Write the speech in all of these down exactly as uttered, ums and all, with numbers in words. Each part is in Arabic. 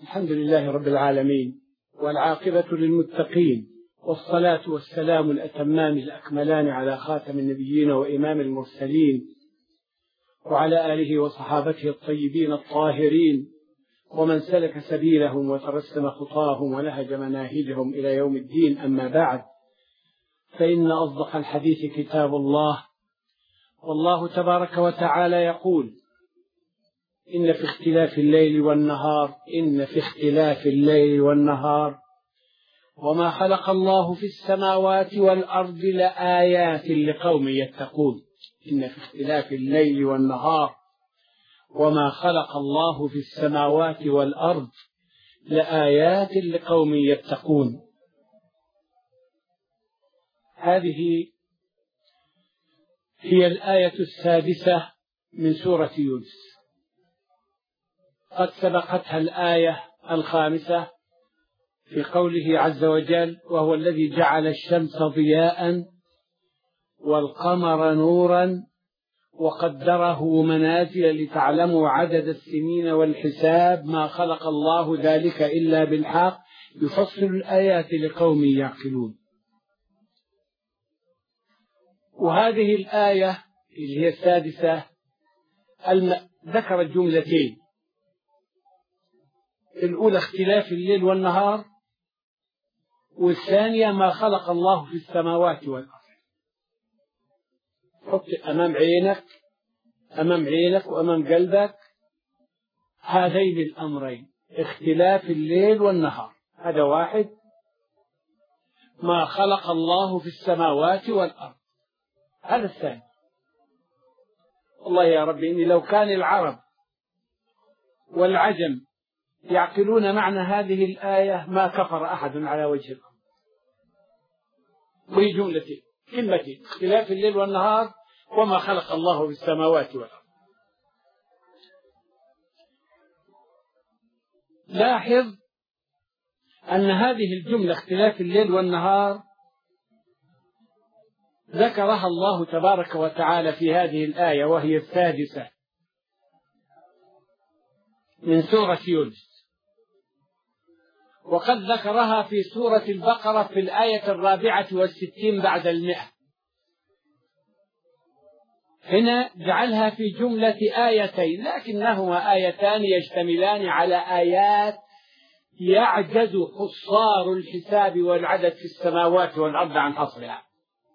الحمد لله رب العالمين، والعاقبة للمتقين، والصلاة والسلام الأتمان الأكملان على خاتم النبيين وإمام المرسلين، وعلى آله وصحابته الطيبين الطاهرين، ومن سلك سبيلهم وترسم خطاهم ونهج مناهجهم إلى يوم الدين. أما بعد، فإن أصدق الحديث كتاب الله، والله تبارك وتعالى يقول: إن في اختلاف الليل والنهار إن في اختلاف الليل والنهار وما خلق الله في السماوات والأرض لآيات لقوم يتقون. إن في اختلاف الليل والنهار وما خلق الله في السماوات والأرض لآيات لقوم يتقون. هذه هي الآية السادسة من سورة يونس. قد سبقتها الآية الخامسة في قوله عز وجل: وهو الذي جعل الشمس ضياء والقمر نورا وقدره منازل لتعلموا عدد السنين والحساب ما خلق الله ذلك إلا بالحق يفصل الآيات لقوم يعقلون. وهذه الآية اللي هي السادسة ذكرت جملتين: الأولى اختلاف الليل والنهار، والثانية ما خلق الله في السماوات والأرض. حط أمام عينك أمام عينك وأمام قلبك هذين الأمرين: اختلاف الليل والنهار، هذا واحد. ما خلق الله في السماوات والأرض، هذا الثاني. والله يا رب إني لو كان العرب والعجم يعقلون معنى هذه الآية ما كفر أحد على وجه الأرض. وهي جملتين، كلمتين: اختلاف الليل والنهار وما خلق الله في السماوات والأرض. لاحظ أن هذه الجملة اختلاف الليل والنهار ذكرها الله تبارك وتعالى في هذه الآية، وهي السادسة من سورة يونس، وقد ذكرها في سورة البقرة في الآية الرابعة والستين بعد المئة. هنا جعلها في جملة آيتين، لكنهما آيتان يشتملان على آيات يعجز حصار الحساب والعدد في السماوات والأرض عن حصرها.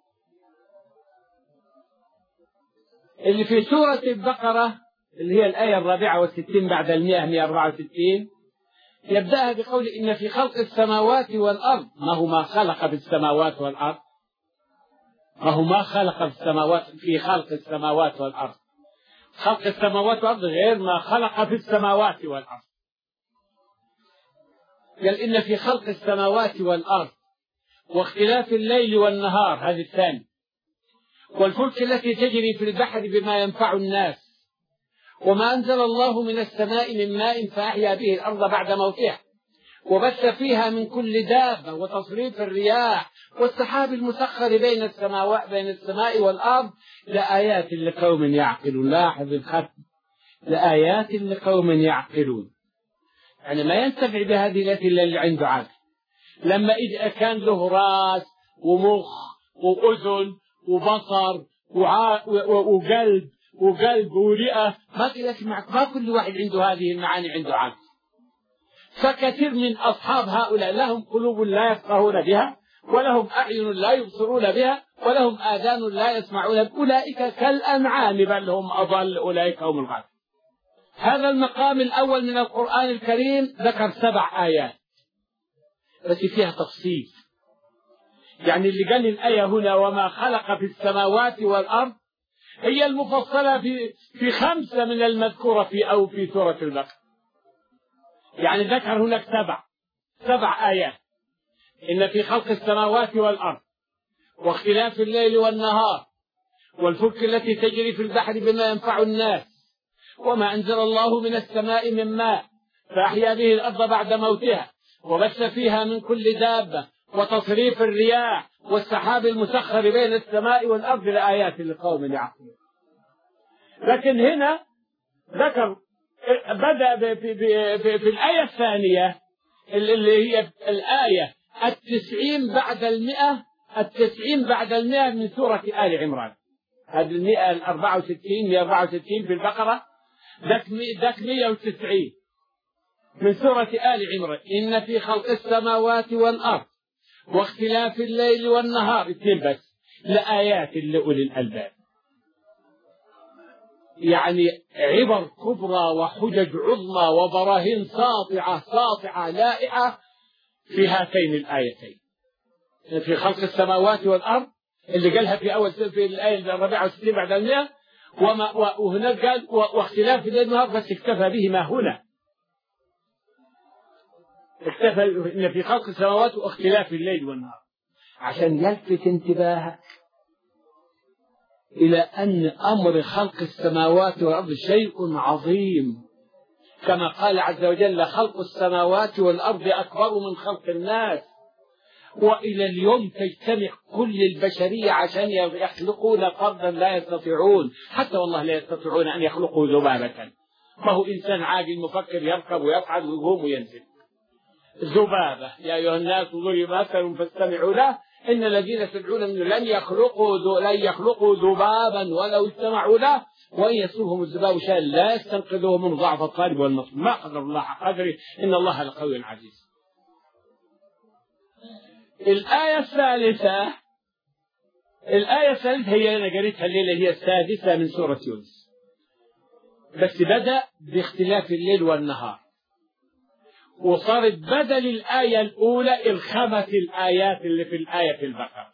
اللي في سورة البقرة اللي هي الآية الرابعة والستين بعد المئة، مئة وأربعة وستين، يبدأها بقول: إن في خلق السماوات والأرض. ما هو ما خلق بالسماوات والأرض؟ ما هو ما خلق السماوات في خلق السماوات والأرض. خلق السماوات والأرض غير ما خلق في السماوات والأرض. قال: إن في خلق السماوات والأرض واختلاف الليل والنهار، هذه الثانية، والفلك التي تجري في البحر بما ينفع الناس، وما أنزل الله من السماء من ماء فأحيا به الأرض بعد موتها، وبث فيها من كل دابة، وتصريف الرياح، والسحاب المسخر بين السماوات بين السماء والأرض لآيات لقوم يعقلون. لاحظ الختم: لآيات لقوم يعقلون. يعني ما ينتفع بهذه الآيات إلا اللي عنده عقل. لما إذا كان له راس ومخ وأذن وبصر وقلب وقلب ورئة، ما تلاقي معك، ما كل واحد عنده هذه المعاني عنده عقل. فكثير من أصحاب هؤلاء لهم قلوب لا يفقهون بها، ولهم أعين لا يبصرون بها، ولهم آذان لا يسمعون بها. أولئك كالأنعام بل هم أضل، أولئك هم الغافلون. هذا المقام الأول من القرآن الكريم ذكر سبع آيات بس فيها تفصيل. يعني اللي قال الآية هنا وما خلق في السماوات والأرض هي المفصلة في في خمسة من المذكورة في أو في سورة البقرة. يعني ذكر هناك سبع سبع آيات: إن في خلق السماوات والأرض واختلاف الليل والنهار والفلك التي تجري في البحر بما ينفع الناس، وما أنزل الله من السماء من ماء فأحيا به الأرض بعد موتها، وبث فيها من كل دابة، وتصريف الرياح، والسحاب المسخر بين السماء والأرض لآيات لقوم يعقلون. لكن هنا ذكر بدأ في, في, في, في الآية الثانية اللي هي الآية التسعين بعد المئة، التسعين بعد المئة من سورة آل عمران. هذه المئة الأربعة وستين مئة أربعة وستين في البقرة، ذاك ذاك مئة وتسعين من سورة آل عمران. إن في خلق السماوات والأرض واختلاف الليل والنهار، اثنين بس، لآيات لأولي الألباب. يعني عبر كبرى وحجج عظمى وبراهين ساطعة ساطعة لائعة في هاتين الآيتين، في خلق السماوات والأرض اللي قالها في أول في الآية الرابعة والستين بعد المئة، وما وهناك قال واختلاف الليل والنهار، بس اكتفى بهما هنا، اكتفى إن في خلق السماوات واختلاف الليل والنهار، عشان يلفت انتباهك إلى أن أمر خلق السماوات والأرض شيء عظيم، كما قال عز وجل خلق السماوات والأرض أكبر من خلق الناس. وإلى اليوم تجتمع كل البشرية عشان يخلقون فردا لا يستطيعون، حتى والله لا يستطيعون أن يخلقوا ذبابة. ما هو إنسان عاقل مفكر يركب ويصعد ويقوم وينزل. ذبابة، يا أيها الناس ضرب مثل فاستمعوا له إن الذين تدعون منه لن يخلقوا لن يخلقوا ذبابا ولو استمعوا له وإن يسلبهم الذباب شيئا لا يستنقذوه من ضعف الطالب والمطلوب. ما قدر الله حق قدره إن الله لقوي عزيز. الآية الثالثة الآية الثالثة هي أنا قريتها الليلة، هي السادسة من سورة يونس، بس بدأ باختلاف الليل والنهار، وصارت بدل الآية الأولى الخمس الآيات اللي في الآية في البقرة.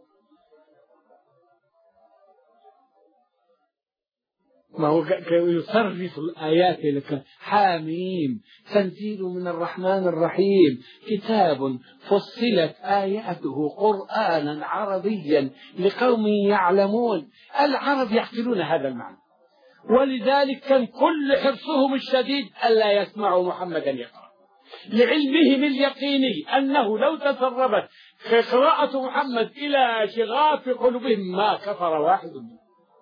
ما هو يصرف الآيات لك. حاميم تنزيل من الرحمن الرحيم، كتاب فصلت آياته قرآنا عربيا لقوم يعلمون. العرب يعقلون هذا المعنى، ولذلك كان كل حرصهم الشديد ألا يسمعوا محمدا يقرأ، لعلمهم اليقيني أنه لو تسربت قراءة محمد إلى شغاف قلوبهم ما كفر واحد منهم.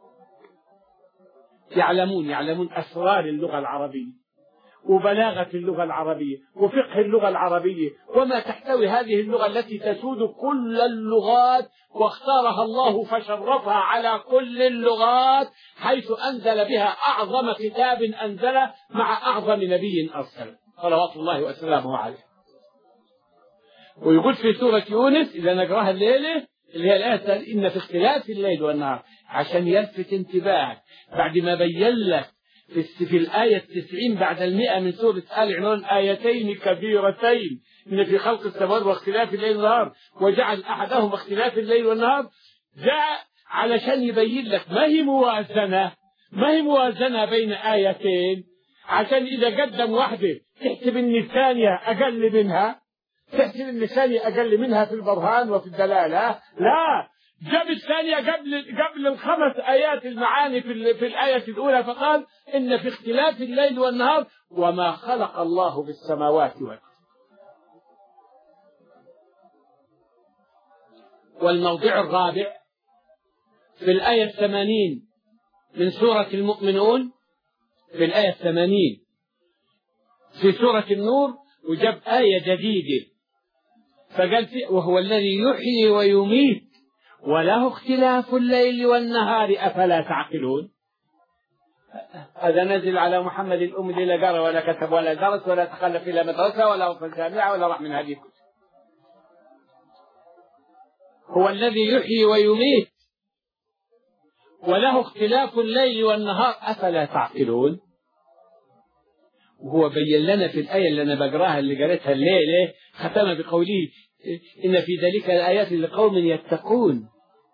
يعلمون يعلمون أسرار اللغة العربية وبلاغة اللغة العربية وفقه اللغة العربية وما تحتوي هذه اللغة التي تسود كل اللغات، واختارها الله فشرفها على كل اللغات، حيث أنزل بها أعظم كتاب أنزله مع أعظم نبي أرسله صلوات الله وسلامه عليه. ويقول في سورة يونس إذا نقراها الليلة اللي هي الآية إن في اختلاف الليل والنهار، عشان يلفت انتباهك بعد ما بين لك في, في الآية التسعين بعد المئة من سورة آل عمران آيتين كبيرتين إن في خلق السماوات واختلاف الليل والنهار وجعل أحدهم اختلاف الليل والنهار، جاء علشان يبين لك ما هي موازنة ما هي موازنة بين آيتين، عشان إذا قدم واحدة تحسب إن الثانية أقل منها، تحسب إن الثانية أقل منها في البرهان وفي الدلالة. لا، جاب الثانية قبل قبل الخمس آيات المعاني في, في الآية الأولى، فقال إن في اختلاف الليل والنهار وما خلق الله بالسماوات والأرض. والموضع الرابع في الآية الثمانين من سورة المؤمنون، في الآية الثمانين في سورة النور، وجاب آية جديدة فقال فيه وهو الذي يحيي ويميت وله اختلاف الليل والنهار أفلا تعقلون. هذا نزل على محمد الأمي لا قرأ ولا كتب ولا درس ولا تخلف إلى مدرسة ولا وصل جامعة ولا راح من هذه الكتب. هو الذي يحيي ويميت وله اختلاف الليل والنهار أفلا تعقلون. وهو بين لنا في الآية اللي أنا بقراها اللي قريتها الليلة، ختم بقوله إن في ذلك الآيات لقوم يتقون،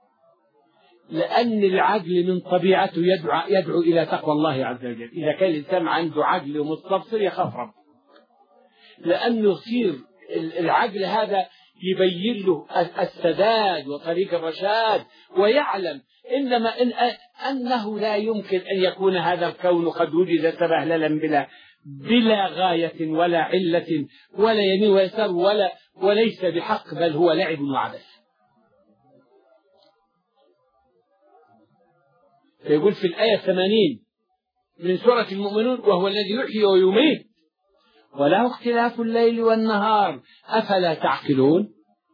لأن العقل من طبيعته يدعو, يدعو إلى تقوى الله عز وجل. إذا كان الإنسان عنده عقل ومستبصر يخاف رب، لأنه يصير العقل هذا يبين له السداد وطريق الرشاد، ويعلم إنما إن أنه لا يمكن أن يكون هذا الكون قد وجد سبهللا بلا بلا غاية ولا علة ولا يمين ويسار ولا وليس بحق، بل هو لعب وعبث. فيقول في الآية الثمانين من سورة المؤمنون وهو الذي يحيي ويميت وله اختلاف الليل والنهار أفلا تعقلون.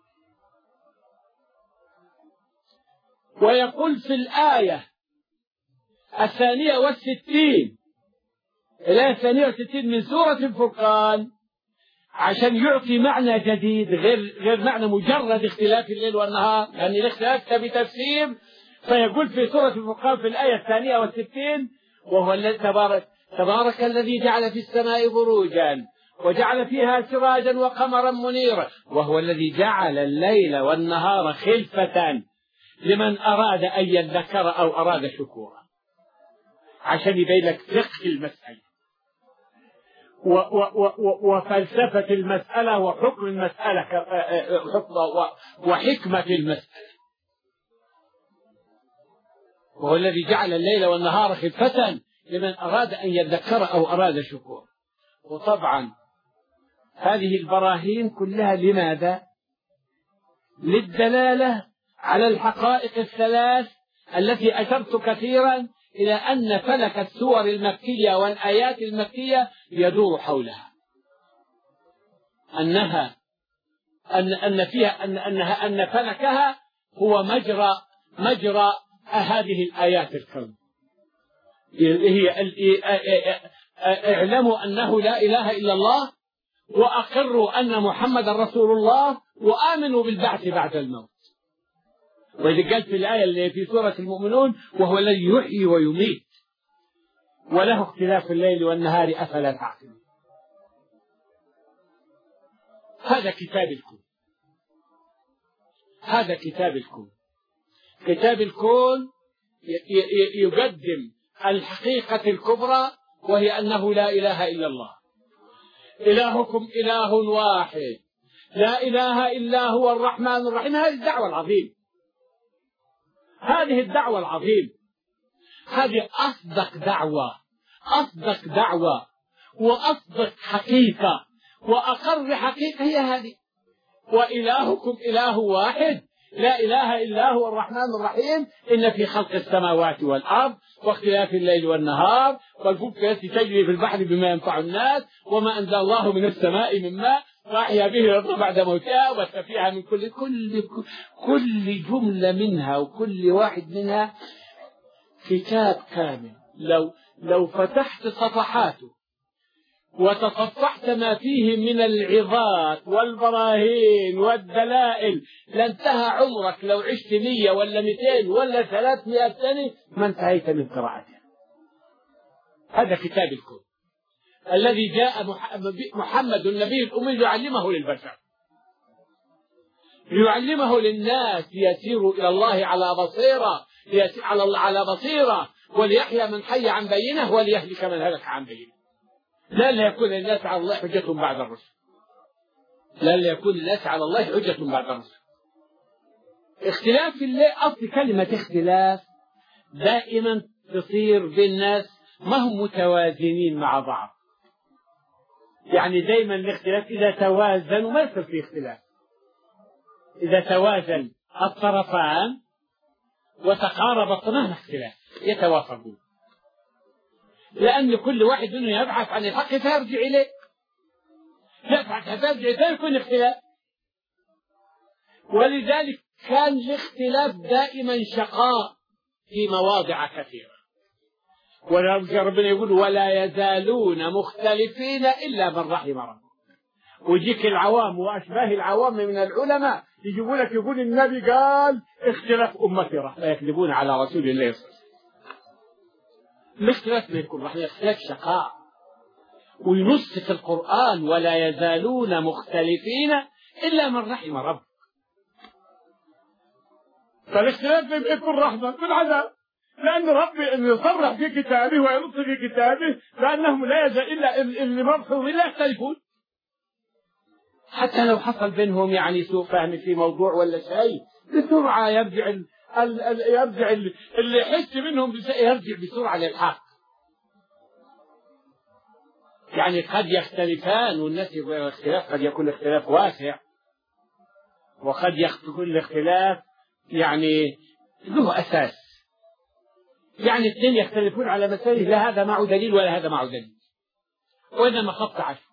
ويقول في الآية الثانية والستين الآية الثانية والستين من سورة الفرقان عشان يعطي معنى جديد غير غير معنى مجرد اختلاف الليل والنهار، لأن يعني الاختلاف بتفسير. فيقول في سورة الفرقان في الآية الثانية والستين وهو الذي تبارك تبارك الذي جعل في السماء بروجا وجعل فيها سراجا وقمرا منيرا وهو الذي جعل الليل والنهار خلفة لمن أراد أن يذكر أو أراد شكورا، عشان يبين لك فقه المسألة وفلسفة المسألة وحكم المسألة وحكمة المسألة. وهو الذي جعل الليل والنهار خلفة لمن أراد أن يذكر أو أراد شكورا. وطبعا هذه البراهين كلها لماذا؟ للدلالة على الحقائق الثلاث التي أشرت كثيرا إلى أن فلك السور المكية والآيات المكية يدور حولها، أنها أن أن فيها أن أنها أن فلكها هو مجرى مجرى هذه الآيات الكون. هي اعلموا أنه لا إله إلا الله وأقروا أن محمد رسول الله وآمنوا بالبعث بعد الموت. وإذا قال في الآية اللي في سورة المؤمنون وهو الذي يحيي ويميت وله اختلاف الليل والنهار أفلا تعقلون. هذا كتاب الكون، هذا كتاب الكون. كتاب الكون يقدم الحقيقة الكبرى وهي أنه لا إله إلا الله، إلهكم إله واحد لا إله إلا هو الرحمن الرحيم. هذه الدعوة العظيمة، هذه الدعوة العظيمة، هذه أصدق دعوة، أصدق دعوة وأصدق حقيقة وأقر حقيقة هي هذه. وإلهكم إله واحد لا إله إلا هو الرحمن الرحيم إن في خلق السماوات والأرض واختلاف الليل والنهار والفلك التي تجري في البحر بما ينفع الناس وما أنزل الله من السماء من ماء فأحيا به الأرض بعد موتها وبث فيها من كل كل كل جملة منها وكل واحد منها كتاب كامل. لو لو فتحت صفحاته وتصفحت ما فيه من العظات والبراهين والدلائل لانتهى عمرك لو عشت مية ولا مئتين ولا ثلاثمائة سنة ما انتهيت من قراءته. هذا كتاب الكون الذي جاء محمد النبي الأمي ليعلمه للبشر، ليعلمه للناس ليسيروا إلى الله على بصيرة، على على بصيرة وليحيى من حي عن بينه وليهلك من هلك عن بينه. لا ليكون الناس على الله حجة بعد الرسل، لا ليكون الناس على الله حجة بعد الرسل. اختلاف الليل، أصل كلمة اختلاف دائما تصير بالناس ما هم متوازنين مع بعض. يعني دائما الاختلاف إذا توازنوا ما يصير فيه اختلاف. إذا توازن الطرفان وتقارب الطرفان اختلاف يتوافقون، لأن كل واحد منهم يبحث عن الحق فيرجع إليه، يبحث فيرجع إليه يكون اختلاف. ولذلك كان الاختلاف دائما شقاء في مواضع كثيرة. وربنا يقول ولا يزالون مختلفين إلا من رحم ربك. ويجيك العوام وأشباه العوام من العلماء يجيبوا لك يقول النبي قال اختلاف أمتي رحمة، يكذبون على رسول الله صلى الله عليه وسلم. الاختلاف ما يكون رحمة، اختلاف شقاء. وينص في القرآن ولا يزالون مختلفين إلا من رحم ربك. فالاختلاف ما يكون رحمة من عذاب، لأن ربي يصرح في كتابه وينص في كتابه لأنهم لا يزال إلا اللي مرحوم لا يختلفون، حتى لو حصل بينهم يعني سوء فهم في موضوع ولا شيء بسرعة يرجع ال ال ال يرجع ال اللي يحس منهم يرجع بسرعة للحق. يعني قد يختلفان والناس يقول الاختلاف قد يكون اختلاف واسع، وقد يكون الاختلاف يعني له أساس. يعني اثنين يختلفون على مسائل لا هذا معه دليل ولا هذا معه دليل، وإنما خط عشر.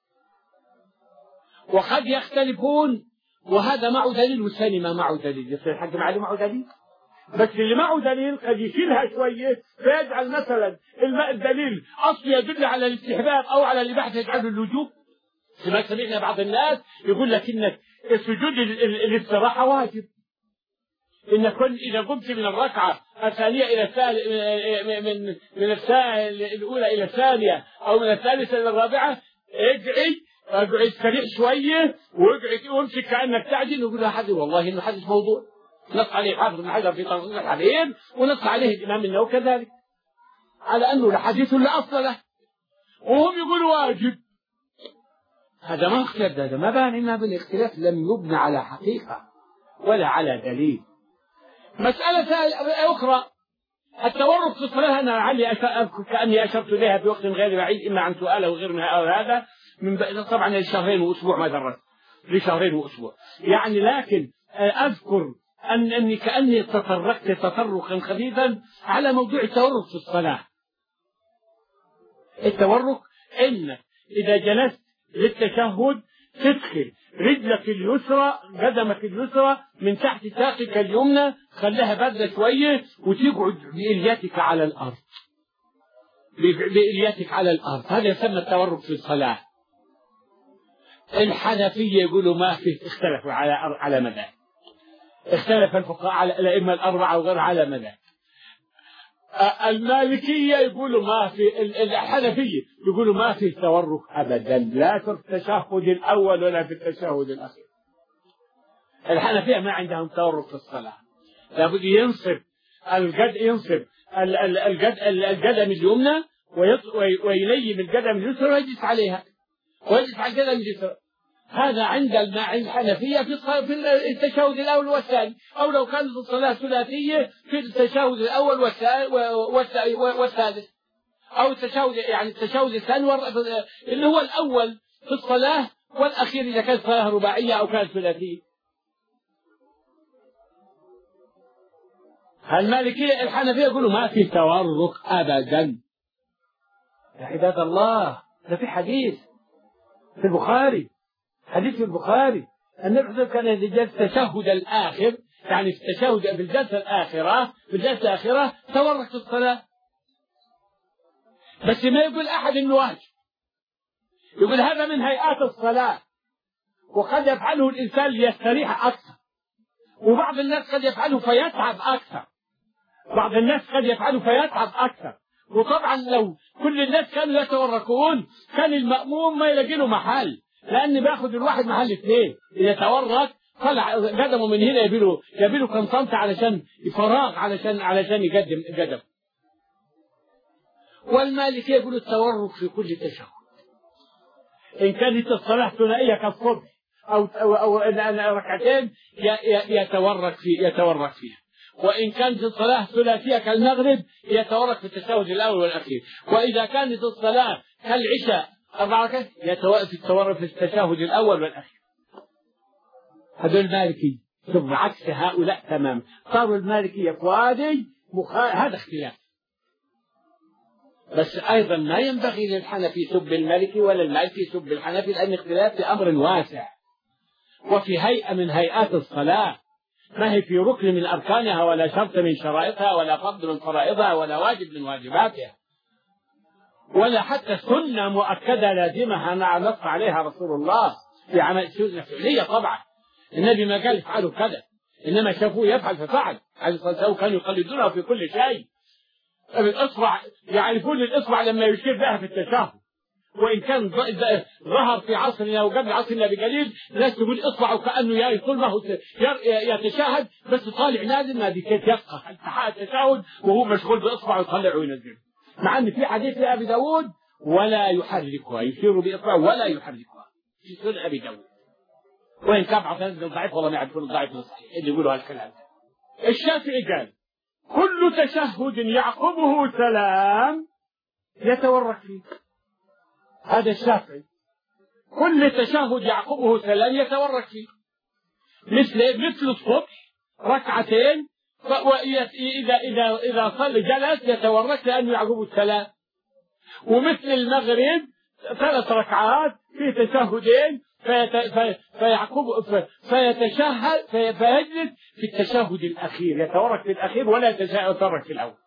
وقد يختلفون وهذا معه دليل والثاني ما معه دليل، يصير الحاج عليه معه دليل، بس اللي معه دليل قد يشيلها شوية فيجعل مثلا الماء الدليل أصل يدل على الاستحباب أو على الإباحة يجعله الوجوب. كما سمعنا بعض الناس يقول لك إنك سجود الاستراحة واجب، إن كن إذا قمت من الركعة الثانية إلى الثالث من من الساعة الأولى إلى الثانية أو من الثالثة إلى الرابعة اقعد اقعد سريع شوية واقعد وامسك كأنك تعجل. ويقول أحد والله إنه حدث موضوع نص عليه حافظ بن حجر في تنصيص الحديث ونص عليه الإمام النووي كذلك على أنه لحديث لا أصل له وهم يقولوا واجب. هذا ما اختلف، هذا ما بان إنها بالاختلاف لم يبنى على حقيقة ولا على دليل. مسألة أخرى التورط في الصلاة، أنا لعلي كأني أشرت إليها في وقت غير بعيد إما عن سؤال أو غير من هذا من طبعا لشهرين وأسبوع ما درست لشهرين وأسبوع يعني، لكن أذكر أن أني كأني تطرقت تطرقا خفيفا على موضوع التورط في الصلاة. التورط إنك إذا جلست للتشهد تدخل رجلك اليسرى قدمك اليسرى من تحت ساقك اليمنى خليها باردة شوية وتقعد بإلياتك على الأرض بإلياتك على الأرض. هذا يسمى التورط في الصلاة. الحنفية يقولوا ما فيه، اختلفوا على على مذاهب، اختلف الفقهاء على الأئمة الأربعة وغير على مذاهب. المالكية يقولوا ما في، الحنفية يقولوا ما في تورك أبدا لا في التشهد الأول ولا في التشهد الأخير. الحنفية ما عندهم تورك في الصلاة، لابد ينصب القد ينصب القد القدم اليمنى ويليم القدم اليسرى ويجلس عليها ويجلس على القدم اليسرى. هذا عند الحنفية في التشهد الأول والثاني، أو لو كانت الصلاة ثلاثية في التشهد الأول والثالث، أو التشهد يعني التشهد الثاني اللي هو الأول في الصلاة والأخير إذا كانت صلاة رباعية أو كانت ثلاثية. المالكية الحنفية يقولوا ما في تورك أبدا. يا عباد الله ده في حديث في البخاري، حديث في البخاري النبي صلى الله عليه وسلم كان يجلس التشهد الآخر، يعني في التشهد في الجلسة الآخرة في الجلسة الآخرة تورك في الصلاة. بس ما يقول أحد إنه واجب، يقول هذا من هيئات الصلاة وقد يفعله الإنسان ليستريح أكثر، وبعض الناس قد يفعله فيتعب أكثر، بعض الناس قد يفعله فيتعب أكثر. وطبعا لو كل الناس كانوا يتوركون كان المأموم ما يلاقي له محل، لأن بياخد الواحد محل اثنين، إذا تورك طلع قدمه من هنا يبيله يبيله كم سنتي علشان فراغ علشان علشان يقدم قدم. والمالكية يقولوا التورك في كل تشهد، إن كانت الصلاة ثنائية كالصبح أو أو أو ركعتين يتورك في يتورك فيها، وإن كانت الصلاة ثلاثية كالمغرب يتورك في التشهد الأول والأخير، وإذا كانت الصلاة كالعشاء أربع ركعات يتورك في التشهد الأول والأخير. هذول المالكية ثم عكس هؤلاء تماما، صاروا المالكية فوادي هذا اختلاف. بس أيضا ما ينبغي للحنفي سب المالكي ولا المالكي سب الحنفي، لأن اختلاف في أمر واسع وفي هيئة من هيئات الصلاة، ما هي في ركن من أركانها ولا شرط من شرائطها ولا فرض من فرائضها ولا واجب من واجباتها ولا حتى سنة مؤكدة لازمة نص عليها رسول الله في عمل سنة فعلية. طبعا النبي ما قال افعلوا كذا، إنما شافوه يفعل ففعل عليه الصلاة والسلام، كانوا يقلدونه في كل شيء. الإصبع يعرفون الإصبع لما يشير بها في التشهد، وإن كان ظهر في عصرنا وقبل عصرنا بقليل الناس تقول إصبعه كأنه طول ما هو يتشاهد بس طالع نازل ما دي كيف يفقه التشهد وهو مشغول بإصبعه يطلع وينزل، مع أن في حديث لأبي داود ولا يحركها، يشير بإصبعه ولا يحركها في سنن أبي داود، وإن كان بعض الناس ضعيف والله ما يعرفون الضعيف من الصحيح اللي يقولوا هالكلام. الشافعي قال كل تشهد يعقبه سلام يتورك فيه. هذا الشافعي كل تشهد يعقبه سلام يتورك فيه، مثل مثل الصبح ركعتين وإذا إذا إذا صلى جلس يتورك لأنه يعقب السلام. ومثل المغرب ثلاث ركعات في تشهدين فيعقب فيتشهد فيجلس في التشهد الأخير، يتورك في الأخير ولا يتورك في الأول.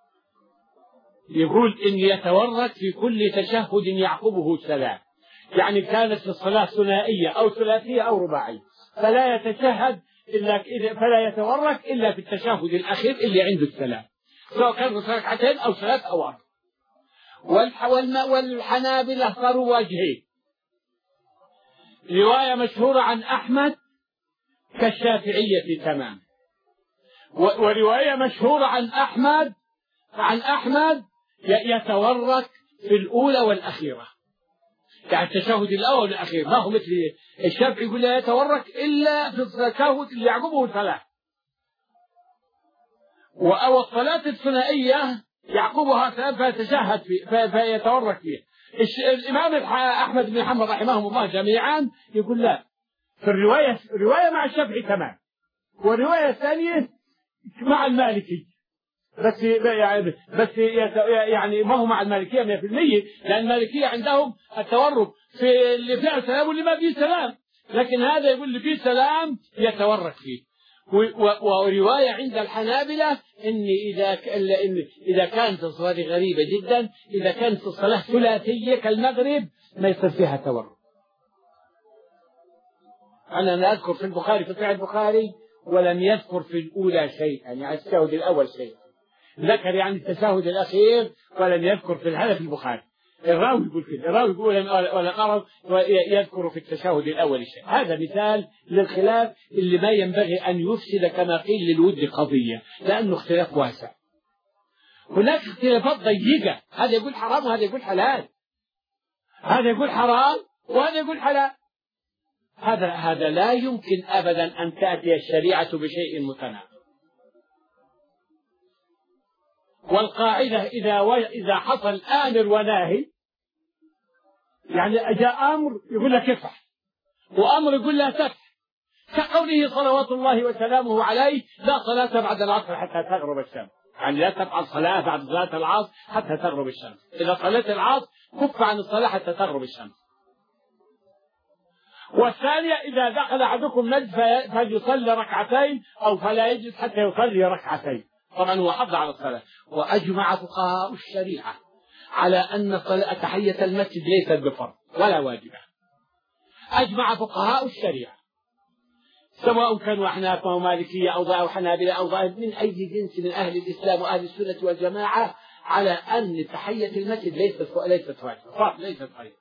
يقول إن يتورك في كل تشهد يعقبه السلام، يعني كانت في الصلاة ثنائية أو ثلاثية أو رباعية فلا يتشهد إلا فلا يتورك إلا في التشهد الأخير اللي عنده السلام، سواء كان ركعتين أو ثلاث أو أربع. والحنابلة صاروا وجهين، رواية مشهورة عن أحمد كالشافعية تمام، ورواية مشهورة عن أحمد عن أحمد يتورك في الأولى والأخيرة، يعني التشهد الأول والأخير، ما هو مثل الشافعي يقول لا يتورك إلا في التشهد اللي يعقبه ثلاث، أو الصلاة الثنائية يعقبها ثلاث فيتشهد فيه فيتورك فيه. الإمام أحمد بن حنبل رحمهم الله جميعا يقول لا، في الرواية رواية مع الشافعي تمام، والرواية الثانية مع المالكي، بس يعني بس يعني ما هو مع المالكية مئة بالمئة، لأن المالكية عندهم التورك في اللي فيه سلام واللي ما فيه سلام، لكن هذا يقول اللي فيه سلام يتورك فيه. ورواية عند الحنابلة إن إذا إن إذا كانت الصلاة غريبة جدا، إذا كانت الصلاة ثلاثية كالمغرب ما يصير فيها تورك. أنا أذكر في البخاري في صحيح البخاري ولم يذكر في الأولى شيئا، يعني التشهد الأول شيء، ذكر يعني التشهد الأخير ولم يذكر في هذا في البخاري. الراوي يقول كده، الراوي يقول ولا قرأ يذكر في التشهد الأول شيء. هذا مثال للخلاف اللي ما ينبغي أن يفسد كما قيل للود قضية، لأنه اختلاف واسع. هناك اختلافات ضيقة، هذا يقول حرام وهذا يقول حلال، هذا يقول حرام وهذا يقول حلال. هذا هذا لا يمكن أبدا أن تأتي الشريعة بشيء متناقض. والقاعدة إذا و... إذا حصل آمر وناهي، يعني جاء أمر يقول لك افعل وأمر يقول لا تفعل، كقوله صلوات الله وسلامه عليه لا صلاة بعد العصر حتى تغرب الشمس، يعني لا تفعل صلاة بعد صلاة العصر حتى تغرب الشمس، إذا صليت العصر كف عن الصلاة حتى تغرب الشمس. والثانية إذا دخل أحدكم نجد فليصلي ركعتين أو فلا يجلس حتى يصلي ركعتين، طبعا هو حض على الصلاة. وأجمع فقهاء الشريعة على أن تحية المسجد ليست بفرض ولا واجبة، أجمع فقهاء الشريعة سواء كانوا أحناف أو مالكية أو حنابلة أو ظاهر من أي جنس من أهل الإسلام وأهل السنة والجماعة على أن تحية المسجد ليست ليست واجبة، ليست فريضة.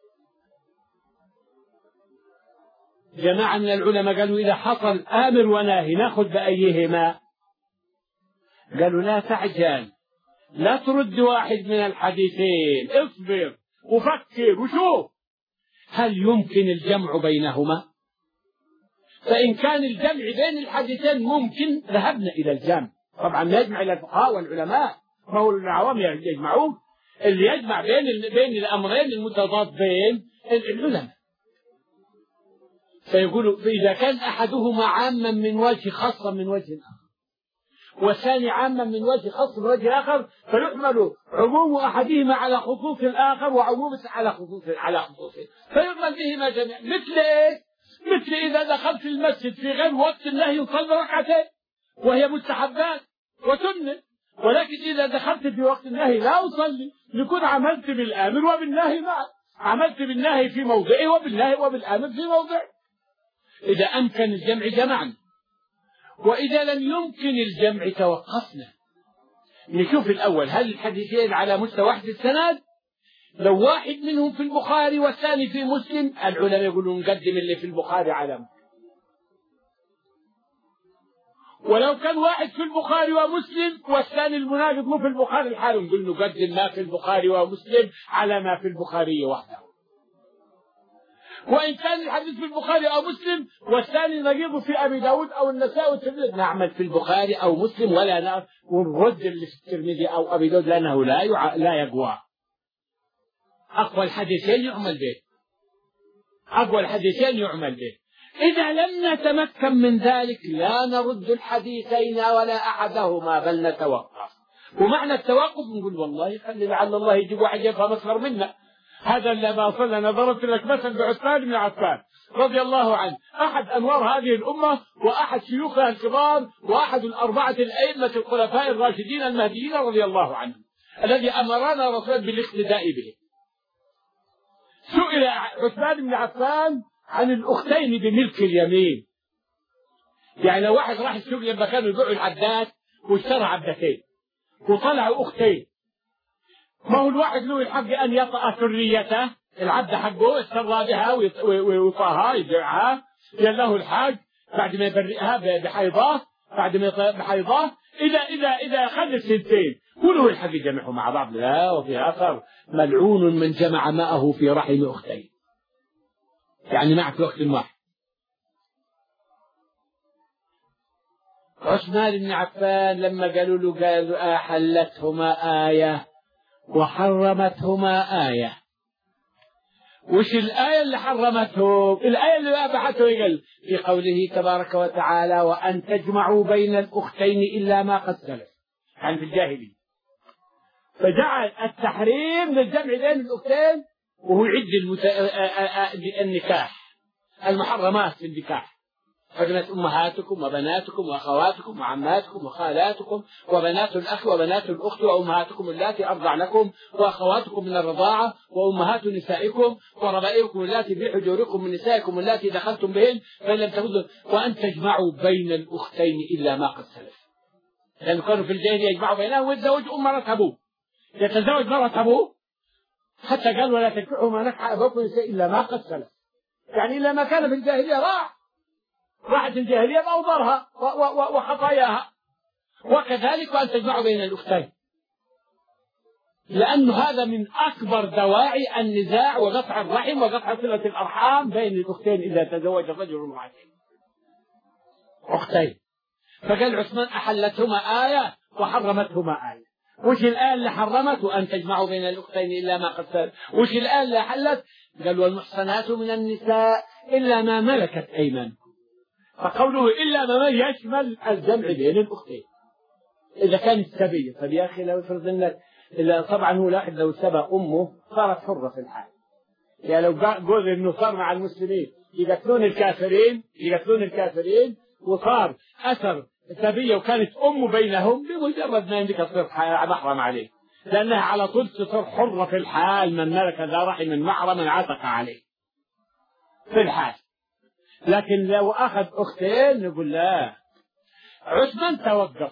جماعة من العلماء قالوا إذا حصل آمر وناهي نأخذ بأيهما؟ قالوا لا تعجل، لا ترد واحد من الحديثين، اصبر وفكر وشوف هل يمكن الجمع بينهما. فإن كان الجمع بين الحديثين ممكن ذهبنا إلى الجمع، طبعا نجمع إلى الفقهاء والعلماء، ما هو العوام يجمعون، اللي يجمع بين بين الأمرين المتضادين العلماء. فيقولوا فإذا كان أحدهما عاما من وجه خاصا من وجه آخر والثاني عاما من وجه خاص من وجه آخر، فيحمل عموم أحدهما على خصوص الآخر وعموم على خصوص على خصوصه، فيحمل بهما جميعا. مثل إيه؟ مثل إذا دخلت في المسجد في غير وقت النهي يصلي ركعتين وهي مستحبات وسنة، ولكن إذا دخلت في وقت النهي لا أصلي، يكون عملت بالآمر وبالنهي معا، عملت بالنهي في موضعه وبالنهي وبالآمر في موضعه. إذا أمكن الجمع جمعنا، وإذا لم يمكن الجمع توقفنا نشوف الأول هل الحديثين على مستوى واحد السند. لو واحد منهم في البخاري والثاني في مسلم العلماء يقولون نقدم اللي في البخاري على مسلم، ولو كان واحد في البخاري ومسلم والثاني المنافق مو في البخاري الحال نقول نقدم ما في البخاري ومسلم على ما في البخاري وحده. وإن كان الحديث في البخاري أو مسلم والثاني نجده في أبي داود أو النسائي والترمذي نعمل في البخاري أو مسلم ولا نعرف ونرد اللي في الترمذي أو أبي داود لأنه لا يع... لا يقوى. أقوى الحديثين يعمل به، أقوى الحديثين يعمل به. إذا لم نتمكن من ذلك لا نرد الحديثين ولا أحدهما بل نتوقف. ومعنى التوقف نقول والله خلي لعل الله يجيب واحد يفهم أصغر منا. هذا اللي ما وصلنا. أنا ضربت لك مثل بعثمان بن عفان رضي الله عنه، أحد أنوار هذه الأمة وأحد شيوخها الكبار وأحد الأربعة الأئمة الخلفاء الراشدين المهديين رضي الله عنهم، الذي أمرنا رسول بالاقتداء به. سئل عثمان بن عفان عن الأختين بملك اليمين. يعني لو واحد راح السوق لما كانوا يبيعوا العدات واشترى عدتين وطلعوا أختين، ما هو الواحد له الحق أن يطأ سريته العبد حقه اشترى بها ويطاها يبيعها له الحاج بعد ما يبرئها بحيضاه بعد ما بحيضاه إذا إذا إذا خد السنتين كله الحق يجمعهم مع بعض. لا، وفي آخر ملعون من جمع معه في رحم أختين، يعني معك في وقت واحد. عثمان بن عفان لما قالوا له قالوا أحلتهما آية وحرمتهما آية. وش الآية اللي حرمتهم؟ الآية اللي أباحته قال في قوله تبارك وتعالى وأن تجمعوا بين الأختين إلا ما قد سلف، يعني في الجاهلية. فجعل التحريم للجمع بين الأختين وهو يعد المت... النكاح المحرمات في النكاح. حرمت أمهاتكم وبناتكم وأخواتكم وعماتكم وخالاتكم وبنات الأخ وبنات الأخت وأمهاتكم اللاتي أرضعنكم وأخواتكم من الرضاعة وأمهات نسائكم وربائبكم اللاتي في حجوركم من نسائكم اللاتي دخلتم بهن فإن لم تجدوا وأن تجمعوا بين الأختين إلا ما قد سلف. لأن كانوا في الجاهلية يجمعوا بينهم ويتزوج أم مرة أبوه، يتزوج مرة أبوه حتى قال ولا تنكحوا ما نكح أبوكم إلا ما قد سلف، يعني إلا ما كان في الجاهلية راح راحت الجاهلية بأوضارها وخطاياها. وكذلك أن تجمع بين الأختين، لأن هذا من أكبر دواعي النزاع وقطع الرحم وقطع صلة الأرحام بين الأختين إذا تزوج الرجل امرأتين أختين. فقال عثمان أحلتهما آية وحرمتهما آية. وش الآية اللي حرمت؟ وأن تجمعوا بين الأختين إلا ما قد سلف. وش الآية اللي حلت؟ قال والمحصنات من النساء إلا ما ملكت أيمانكم. فقوله إلا ما يشمل الجمع بين الأختين إذا كانت سبية. طب يا أخي لو فرض لك طبعا هو لاحظ لو سبى أمه صارت حرة في الحال. يعني لو قول إنه صار مع المسلمين يقتلون الكافرين يقتلون الكافرين وصار أثر سبية وكانت أمه بينهم بمجرد ما يملك تصير محرم عليه، لأنها على طول تصير حرة في الحال. من ملك ذا رحم من محرم عتق عليه في الحال. لكن لو أخذ أختين نقول لا. عثمان توقف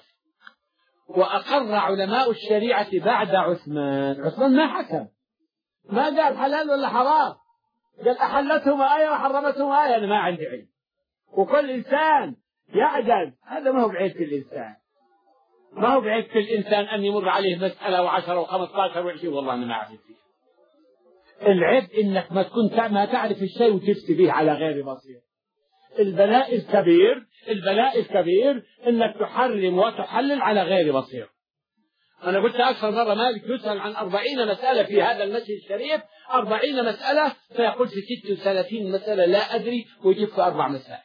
وأقر علماء الشريعة بعد عثمان. عثمان ما حكم، ما قال حلال ولا حرام، قال أحلتهما آية وحرمتهما آية. أنا ما عندي علم. وكل إنسان يعجز، هذا ما هو بعيد في الإنسان، ما هو بعيد في الإنسان أن يمر عليه مسألة وعشرة وخمسطاشر وعشرين والله أنا ما أعرف فيه. العيب إنك ما تكون ما تعرف الشيء وتفتي به على غير بصير. البلاء الكبير البلاء الكبير إنك تحرم وتحلل على غير بصير. أنا قلت أكثر مرة مالك يسأل عن أربعين مسألة في هذا المسجد الشريف، أربعين مسألة فيقول في ست وثلاثين مسألة لا أدري ويجيب في أربع مسائل.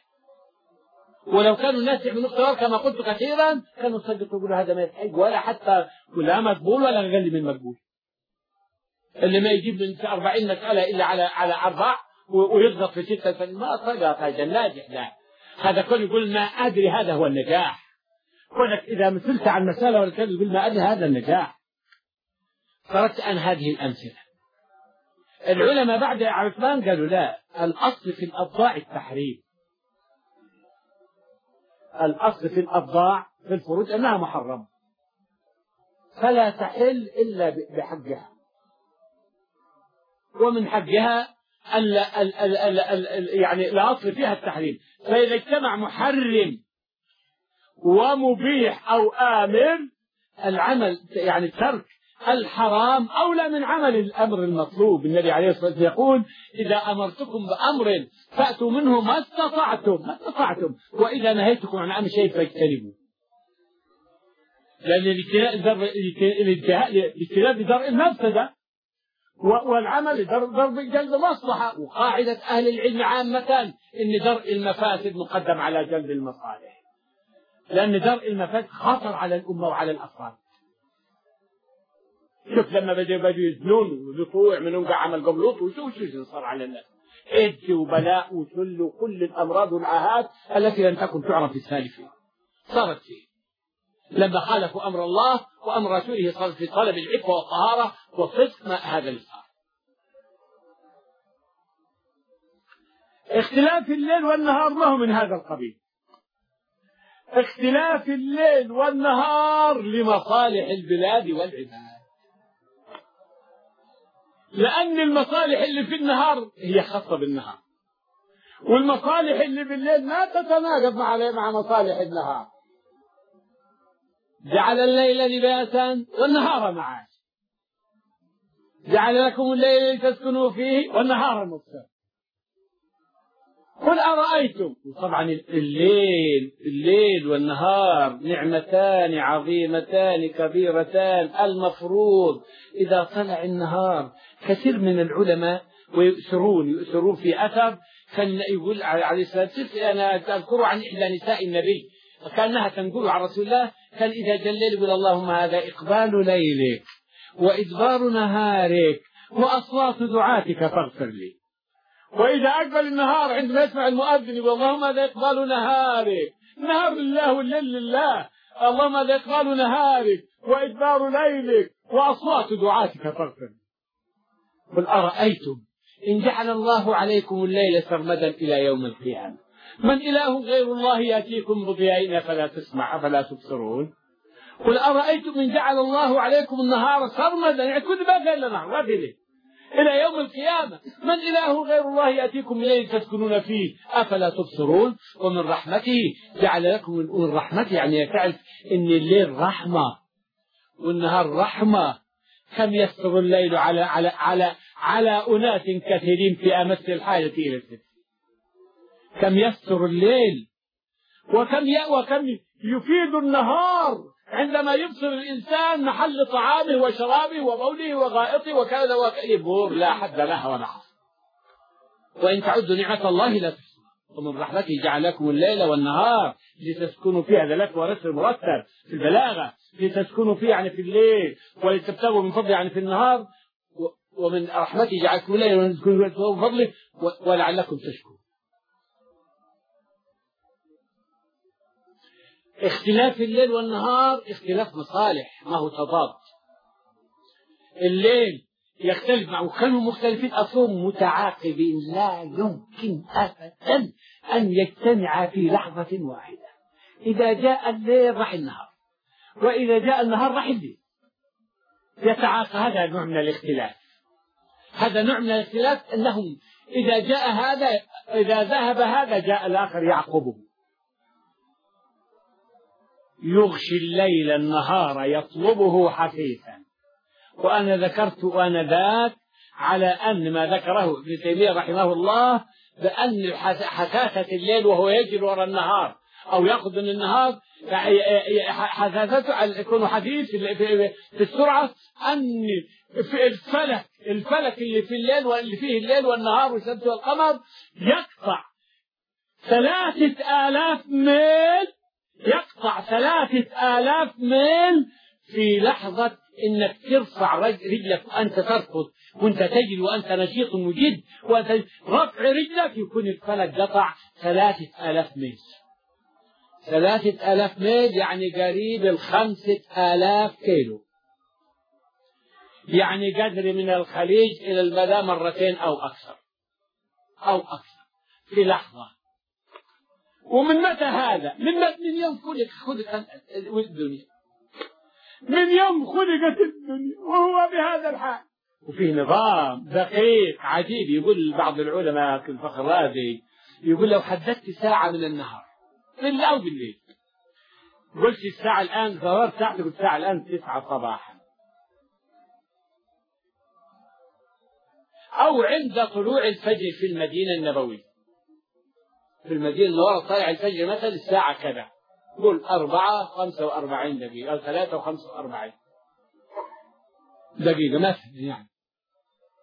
ولو كانوا الناس يعملوا اختبار كما قلت كثيرا كانوا يصدقوا يقولوا هذا ما يحق ولا حتى ولا مقبول ولا أقل من مقبول. اللي ما يجيب من أربعين مسألة إلا على على أربع ويضغط في ستة فما صدق هذا الناجح. لا، هذا كله يقول ما أدري، هذا هو النجاح. كونك إذا مثلت عن مسألة ولا كذا يقول ما أدري، هذا النجاح. صارت عن هذه الأمثلة. العلماء بعد عثمان قالوا لا، الأصل في الأبضاع التحريم. الأصل في الأبضاع في الفروج أنها محرمة فلا تحل إلا بحقها، ومن حقها ال ال ال ال ال يعني الأصل فيها التحريم. فإذا اجتمع محرم ومبيح أو آمر، العمل يعني ترك الحرام أولى من عمل الأمر المطلوب. النبي عليه الصلاة والسلام يقول إذا أمرتكم بأمر فأتوا منه ما استطعتم ما استطعتم وإذا نهيتكم عن أمر شيء فاجتنبوا. لأن الاجتناب بدرء المفسدة والعمل ضرب جلب مصلحة. وقاعدة أهل العلم عامة إن درء المفاسد مقدم على جلب المصالح، لأن درء المفاسد خطر على الأمة وعلى الأفراد. شوف لما بدأوا بدأوا يزنون ولطوع منهم قاع عمل قبل لوط وشو شو صار على الناس، إيدز وبلاء وسل وكل الأمراض والعاهات التي لم تكن تعرف في السالفين صارت فيه لما خالفوا أمر الله وأمر رسوله صار في طلب العفة والطهارة والصدق. ما هذا اللي صار. اختلاف الليل والنهار ما هو من هذا القبيل. اختلاف الليل والنهار لمصالح البلاد والعباد، لأن المصالح اللي في النهار هي خاصة بالنهار، والمصالح اللي بالليل ما تتناقض مع مع مصالح النهار. جعل الليل لباسا والنهار معاشا، جعل لكم الليل لتسكنوا فيه والنهار مبصرا. قل أرأيتم. طبعا الليل الليل والنهار نعمتان عظيمتان كبيرتان. المفروض إذا طلع النهار، كثير من العلماء ويؤثرون يؤثرون في أثر كان يقول عليه الصلاة والسلام، أنا أذكر عن إحدى نساء النبي كأنها تنقل عن رسول الله، كان إذا جاء الليل يقول اللهم هذا إقبال ليلك وإدبار نهارك وأصوات دعاتك فاغفر لي. وإذا أقبل النهار عندما يسمع المؤذن يقول اللهم هذا إقبال نهارك، نهار لله والليل لله، اللهم هذا إقبال نهارك وإدبار ليلك وأصوات دعاتك فاغفر لي. قل أرأيتم إن جعل الله عليكم الليل سرمدا إلى يوم القيامة من إله غير الله يأتيكم بضياء فلا تسمع فلا تبصرون. قل أرأيتم إن جعل الله عليكم النهار سرمدا، يعني كل ما قال لنا وابله إلى يوم القيامة من إله غير الله يأتيكم بليل تسكنون فيه أفلا تبصرون. ومن رحمته جعل لكم من رحمته، يعني تعرف إن الليل رحمة والنهار رحمة. كم يستر الليل على على على على أناس كثيرين في أمس الحاجة إلى الستر. كم يستر الليل وكم وكم يفيد النهار عندما يبصر الإنسان محل طعامه وشرابه وبوله وغائطه وكذا وكذا لا حد لها ولا حصر. وإن تعدوا نعمة الله لا تحصوها. ومن رحمته جعل لكم الليل والنهار لتسكنوا فيه. هذا لك ورسل مرتب في البلاغة، لتسكنوا فيه يعني في الليل ولتبتغوا من فضله يعني في النهار. ومن رحمته جعل لكم الليل ولتسكنوا من فضله ولعلكم تشكرون. اختلاف الليل والنهار اختلاف مصالح، ما هو تضاد. الليل يختلف مع وكانوا مختلفين أصلا متعاقبين، لا يمكن أبدا أن يجتمعا في لحظة واحدة. إذا جاء الليل راح النهار، وإذا جاء النهار راح الليل، يتعاقب. هذا نوع من الاختلاف، هذا نوع من الاختلاف أنهم إذا جاء هذا إذا ذهب هذا جاء الآخر يعقبه. يغشي الليل النهار يطلبه حثيثا. وأنا ذكرت آنذاك على أن ما ذكره ابن تيمية رحمه الله بأن حثاثة الليل وهو يجري وراء النهار أو يأخذ من النهار حثاثته يكون حديث في السرعة، أن في الفلك الفلك اللي في الليل واللي فيه الليل والنهار والشمس والقمر يقطع ثلاثة آلاف ميل يقطع ثلاثة آلاف ميل في لحظة إنك ترفع رجلك وأنت تركض وأنت تجري وأنت نشيط وجد، وأنت رفع رجلك يكون الفلك قطع ثلاثة آلاف ميل. ثلاثة آلاف ميل يعني قريب الخمسة آلاف كيلو، يعني قدر من الخليج إلى البدا مرتين أو أكثر أو أكثر في لحظة. ومن متى هذا؟ من من يوم خلق خلق الدنيا، من يوم خلقت الدنيا وهو بهذا الحال. وفيه نظام دقيق عجيب. يقول بعض العلماء كالفخر الرازي يقول لو حددت ساعة من النهار بالله أو بالليل، قلت الساعة الآن ظهر ساعتك الساعة الآن تسعة صباحا، أو عند طلوع الفجر في المدينة النبوية، في المدينة النوار طالع الفجر مثلا الساعة كذا، قل أربعة خمسة وأربعين دقيقة أو ثلاثة وخمسة وأربعين دقيقة مثلا يعني.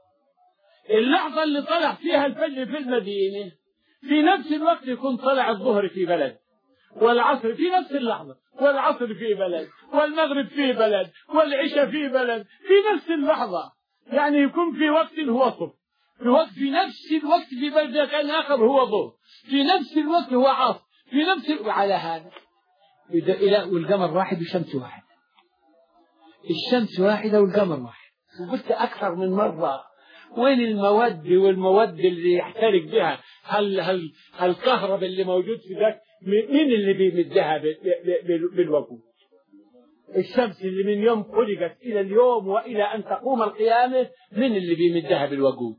اللحظة اللي طلع فيها الفجر في المدينة في نفس الوقت يكون طلع الظهر في بلد، والعصر في نفس اللحظة، والعصر في بلد، والمغرب في بلد، والعشاء في بلد في نفس اللحظة. يعني يكون في وقت هو صبح، في وقت في نفس الوقت في بلد كان آخر هو ظهر، في نفس الوقت هو عصر، في نفس ال... وعلى هذا إلى والقمر واحد والشمس واحد، الشمس واحدة والقمر واحد. وقلت أكثر من مرة وين المواد والمواد اللي يحترق بها هل هل الكهرباء اللي موجود في ذاك مين اللي بيمدها بالوقود؟ الشمس اللي من يوم خلقت إلى اليوم وإلى أن تقوم القيامة مين اللي بيمدها بالوقود؟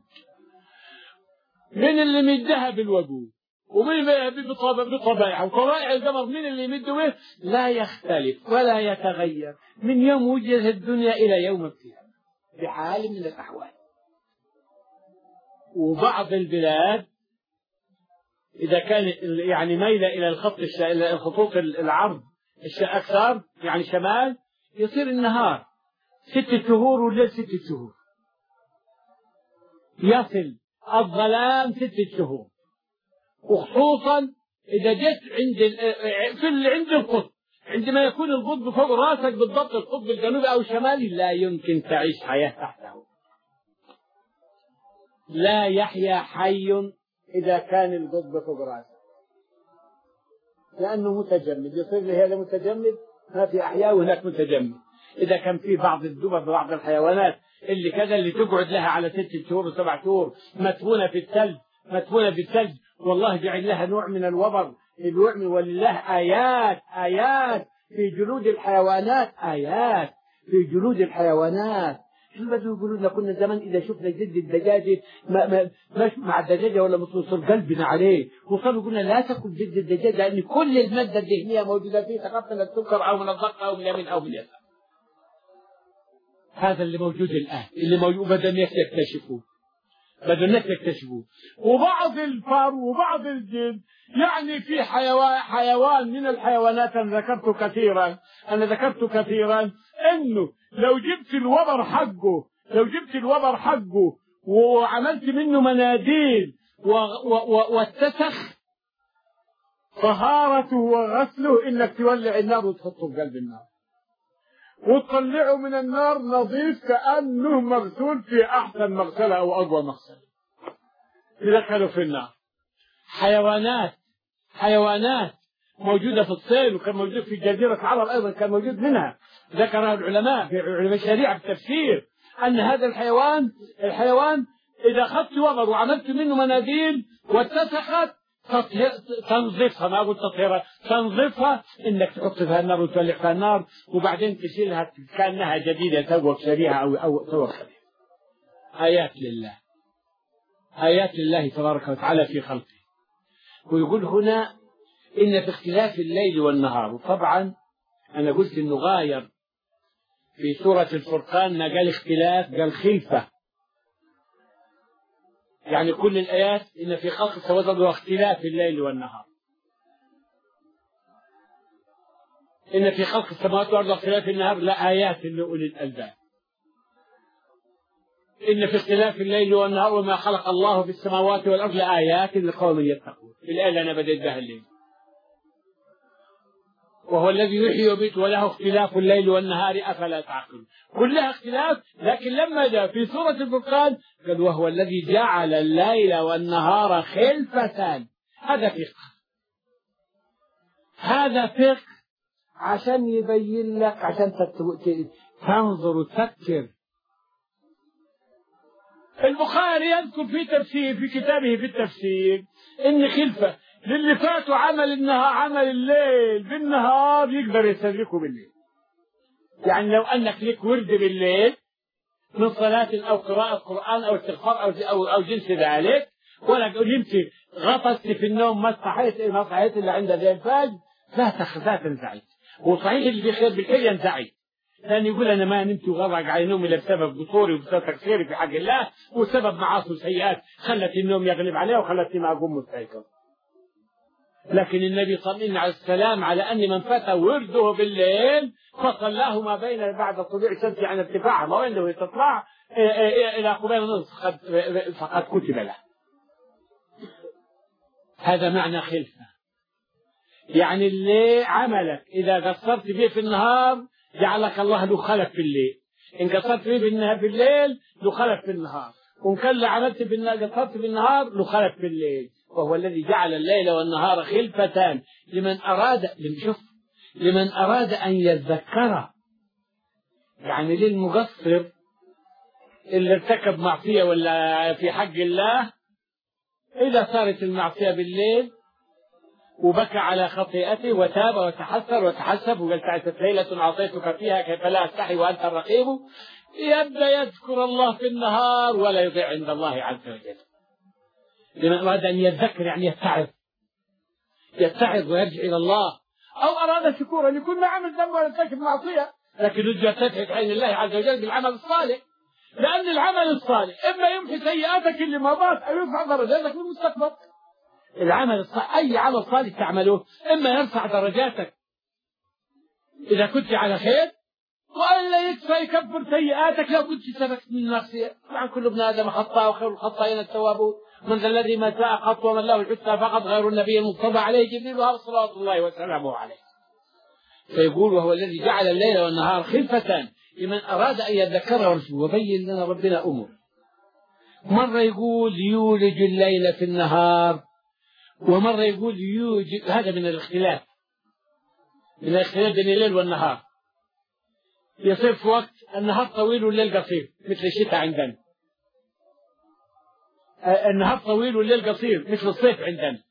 مين اللي يمدها بالوقود؟ ومين بطبائعها وطبائع القمر مين اللي يمده به؟ لا يختلف ولا يتغير من يوم وجدت الدنيا إلى يوم القيامة بحال من الأحوال. وبعض البلاد إذا كان يعني ميلة إلى الخط إلى الخطوط العرض أكثر يعني شمال يصير النهار ستة شهور والليل ستة شهور، يصل الظلام ستة شهور. وخصوصا إذا جيت عند في اللي عند القطب، عندما يكون القطب فوق راسك بالضبط القطب الجنوبي أو الشمالي لا يمكن تعيش حياة تحته، لا يحيا حي إذا كان القطب فوق راسه، لأنه متجمد يصير لي هذا متجمد ما في أحياء وهناك متجمد. إذا كان في بعض الدول بعض الحيوانات اللي كذا اللي تقعد لها على ستة شهور وسبع شهور مدفونة في الثلج مدفونة في الثلج والله جعل لها نوع من الوبر الوعم. ولله آيات آيات في جلود الحيوانات، آيات في جلود الحيوانات. شو بدو يقولون لنا كنا زمان إذا شفنا جلد الدجاجة ما ما مش مع الدجاجة ولا متصل قلبنا عليه، وصاروا يقولنا لا تأكل جلد الدجاجة لأن كل المادة الدهنية موجودة فيه سواء من السكر أو من الضغط أو من اليمين أو من اليسار. هذا اللي موجود الآن اللي موجود بدنا الناس يكتشفوه بدنا الناس يكتشفوه. وبعض الفار وبعض الجن يعني في حيوان حيوان من الحيوانات أنا ذكرت كثيرا أنا ذكرت كثيرا إنه لو جبت الوبر حقه لو جبت الوبر حقه وعملت منه مناديل واتسخ طهارته وغسله إنك تولع النار وتحطه في قلب النار وتطلعه من النار نظيف كأنه مغسول في أحسن مغسلة أو أقوى مغسلة يدخله في النار. حيوانات حيوانات موجودة في الصين وكان موجود في جزيرة العرب أيضا كان موجود منها ذكرها العلماء في علماء الشريعة في التفسير أن هذا الحيوان الحيوان إذا أخذت وبر وعملت منه مناديل واتسخت تنظفها ما أقول تطهيرها تنظفها إنك تحط فيها النار وتولع فيها النار وبعدين تشيلها كأنها جديدة توك شريحة أو أو توك شريحة. آيات لله آيات لله تبارك وتعالى في خلقه. ويقول هنا إن في اختلاف الليل والنهار. وطبعا أنا قلت إنه غاير في سورة الفرقان ما قال اختلاف قال خلفة، يعني كل الآيات إن في خلق السماوات والأرض واختلاف الليل والنهار. إن في خلق السماوات والأرض واختلاف النهار لآيات لأولي الألباب. إن في اختلاف الليل والنهار وما خلق الله في السماوات والأرض لآيات لقوم يتقون. الآية اللي أنا بديت بها الليل وهو الذي يحيي ويميت وله اختلاف الليل والنهار أفلا تعقلون. كلها اختلاف لكن لما جاء في سورة الفرقان قال وهو الذي جعل الليل والنهار خلفة. هذا فقه هذا فقه عشان يبين لك عشان تنظر وتفكر. البخاري يذكر في تفسير في كتابه في التفسير إن خلفة للي فاتوا عمل النهار عمل الليل بالنهار يقدر يستدركه بالليل. يعني لو أنك لك ورد بالليل من صلاة أو قراءة قرآن أو استغفار أو أو, أو جنس ذلك ولا نمت غطست في النوم ما صحيت ما صحيت إلا عند ذي الفجر لا لا تنزعج. وصحيح اللي بخير بالخير ينزعج لأن يقول أنا ما نمت وغرق على نومي إلا بسبب قصوري وبسبب تقصيري في حق الله وسبب معاصي وسيئات خلت النوم يغلب عليه وخلتني ما أقوم مستيقظ. لكن النبي طمئن على السلام على أن من فات ورده بالليل فصلاه ما بين بعد طلوع الشمس عن ارتفاعها ما وين لو تطلع إلى قبيل النصف فقد كتب له. هذا معنى خلفة، يعني اللي عملك إذا قصرت فيه في النهار جعلك الله له خلف في الليل، إن قصرت فيه في الليل له خلف في النهار، وإن كان عملت قصرت في النهار له خلف في الليل. وهو الذي جعل الليل والنهار خلفتان لمن أراد شوف لمن أراد أن يذكر، يعني للمقصر اللي ارتكب معصية ولا في حق الله إذا صارت المعصية بالليل وبكى على خطيئته وتاب وتحسر وتحسب وقال تعست ليلة عصيتك فيها كيف لا أستحي وأنت الرقيب، يبدأ يذكر الله في النهار ولا يضيع عند الله عز وجل. لمن أراد أن يذكر يعني يتعظ يتعظ ويرجع إلى الله، أو أراد شكورا يكون ما عمل ذنب ولا ارتكب معصية لكن يرجع تدفع عين الله عز وجل بالعمل الصالح، لأن العمل الصالح إما يمحي سيئاتك اللي مضت أو يرفع درجاتك في المستقبل. العمل الصالح أي عمل صالح تعمله إما يرفع درجاتك إذا كنت على خير، وإلا يكفى يكفر سيئاتك لو كنت سبقت من معصية. طبعا كل ابن آدم خطاء وخير الخطائين التوابون، من ذا الذي ما ساء قط ومن له الحسنى فقط غير النبي المصطفى عليه جبريل وهو صلوات الله وسلامه عليه. فيقول وهو الذي جعل الليل والنهار خلفتان لمن أراد أن يذكر ورسوله وبين لنا ربنا أمور. مرة يقول يولج الليل في النهار، ومرة يقول يوجد، هذا من الاختلاف من الاختلاف بين الليل والنهار. يصير في وقت النهار طويل والليل قصير مثل الشتاء عندنا، النهار طويل والليل قصير مثل الصيف عندنا،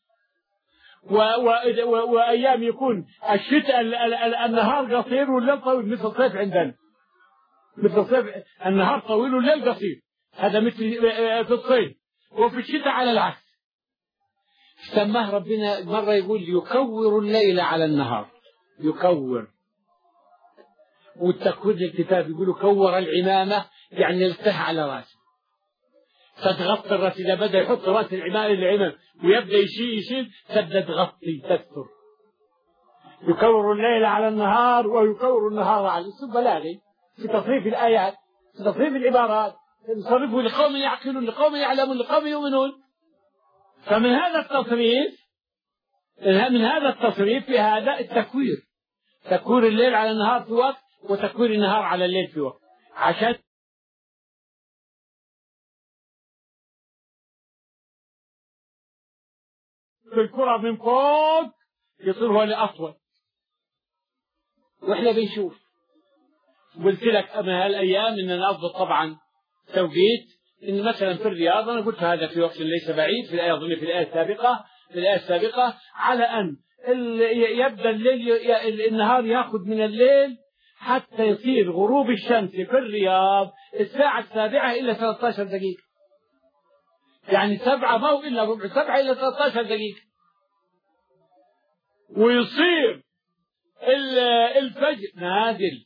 وأيام يكون الشتاء النهار قصير والليل طويل مثل الصيف عندنا، مثل الصيف النهار طويل والليل قصير، هذا مثل في الصيف. وفي الشتاء على العكس. سماه ربنا مرة يقول يكور الليل على النهار، يكور. والتكوير الكتاب يقولوا كور العمامة يعني يلقيها على راسه فتغطي الراس، إذا بدأ يحط راس العمامة العمام ويبدأ يشيل يشيل تبدأ تغطي تستر. يكور الليل على النهار ويكور النهار على الأسلوب بلاغي في تصريف الآيات في تصريف العبارات، يصرفه لقوم يعقلون لقوم يعلمون لقوم يؤمنون. فمن هذا التصريف من هذا التصريف في هذا التكوير، تكوير الليل على النهار في وقت وتكوير النهار على الليل في وقت، عشان في الكرة من فوق يصير هو الأطول. وإحنا بنشوف قلت لك أما هالأيام إننا أفضل طبعا توقيت إن مثلا في الرياض، أنا قلت هذا في وقت ليس بعيد في الآية أظن في الآية السابقة في الآية السابقة على أن يبدأ الليل النهار يأخذ من الليل حتى يصير غروب الشمس في الرياض الساعة السابعة إلى ثلاثة عشر دقيقة، يعني سبعة مو إلا ربع سبعة إلى ثلاثة عشر دقيقة، ويصير الفجر نازل،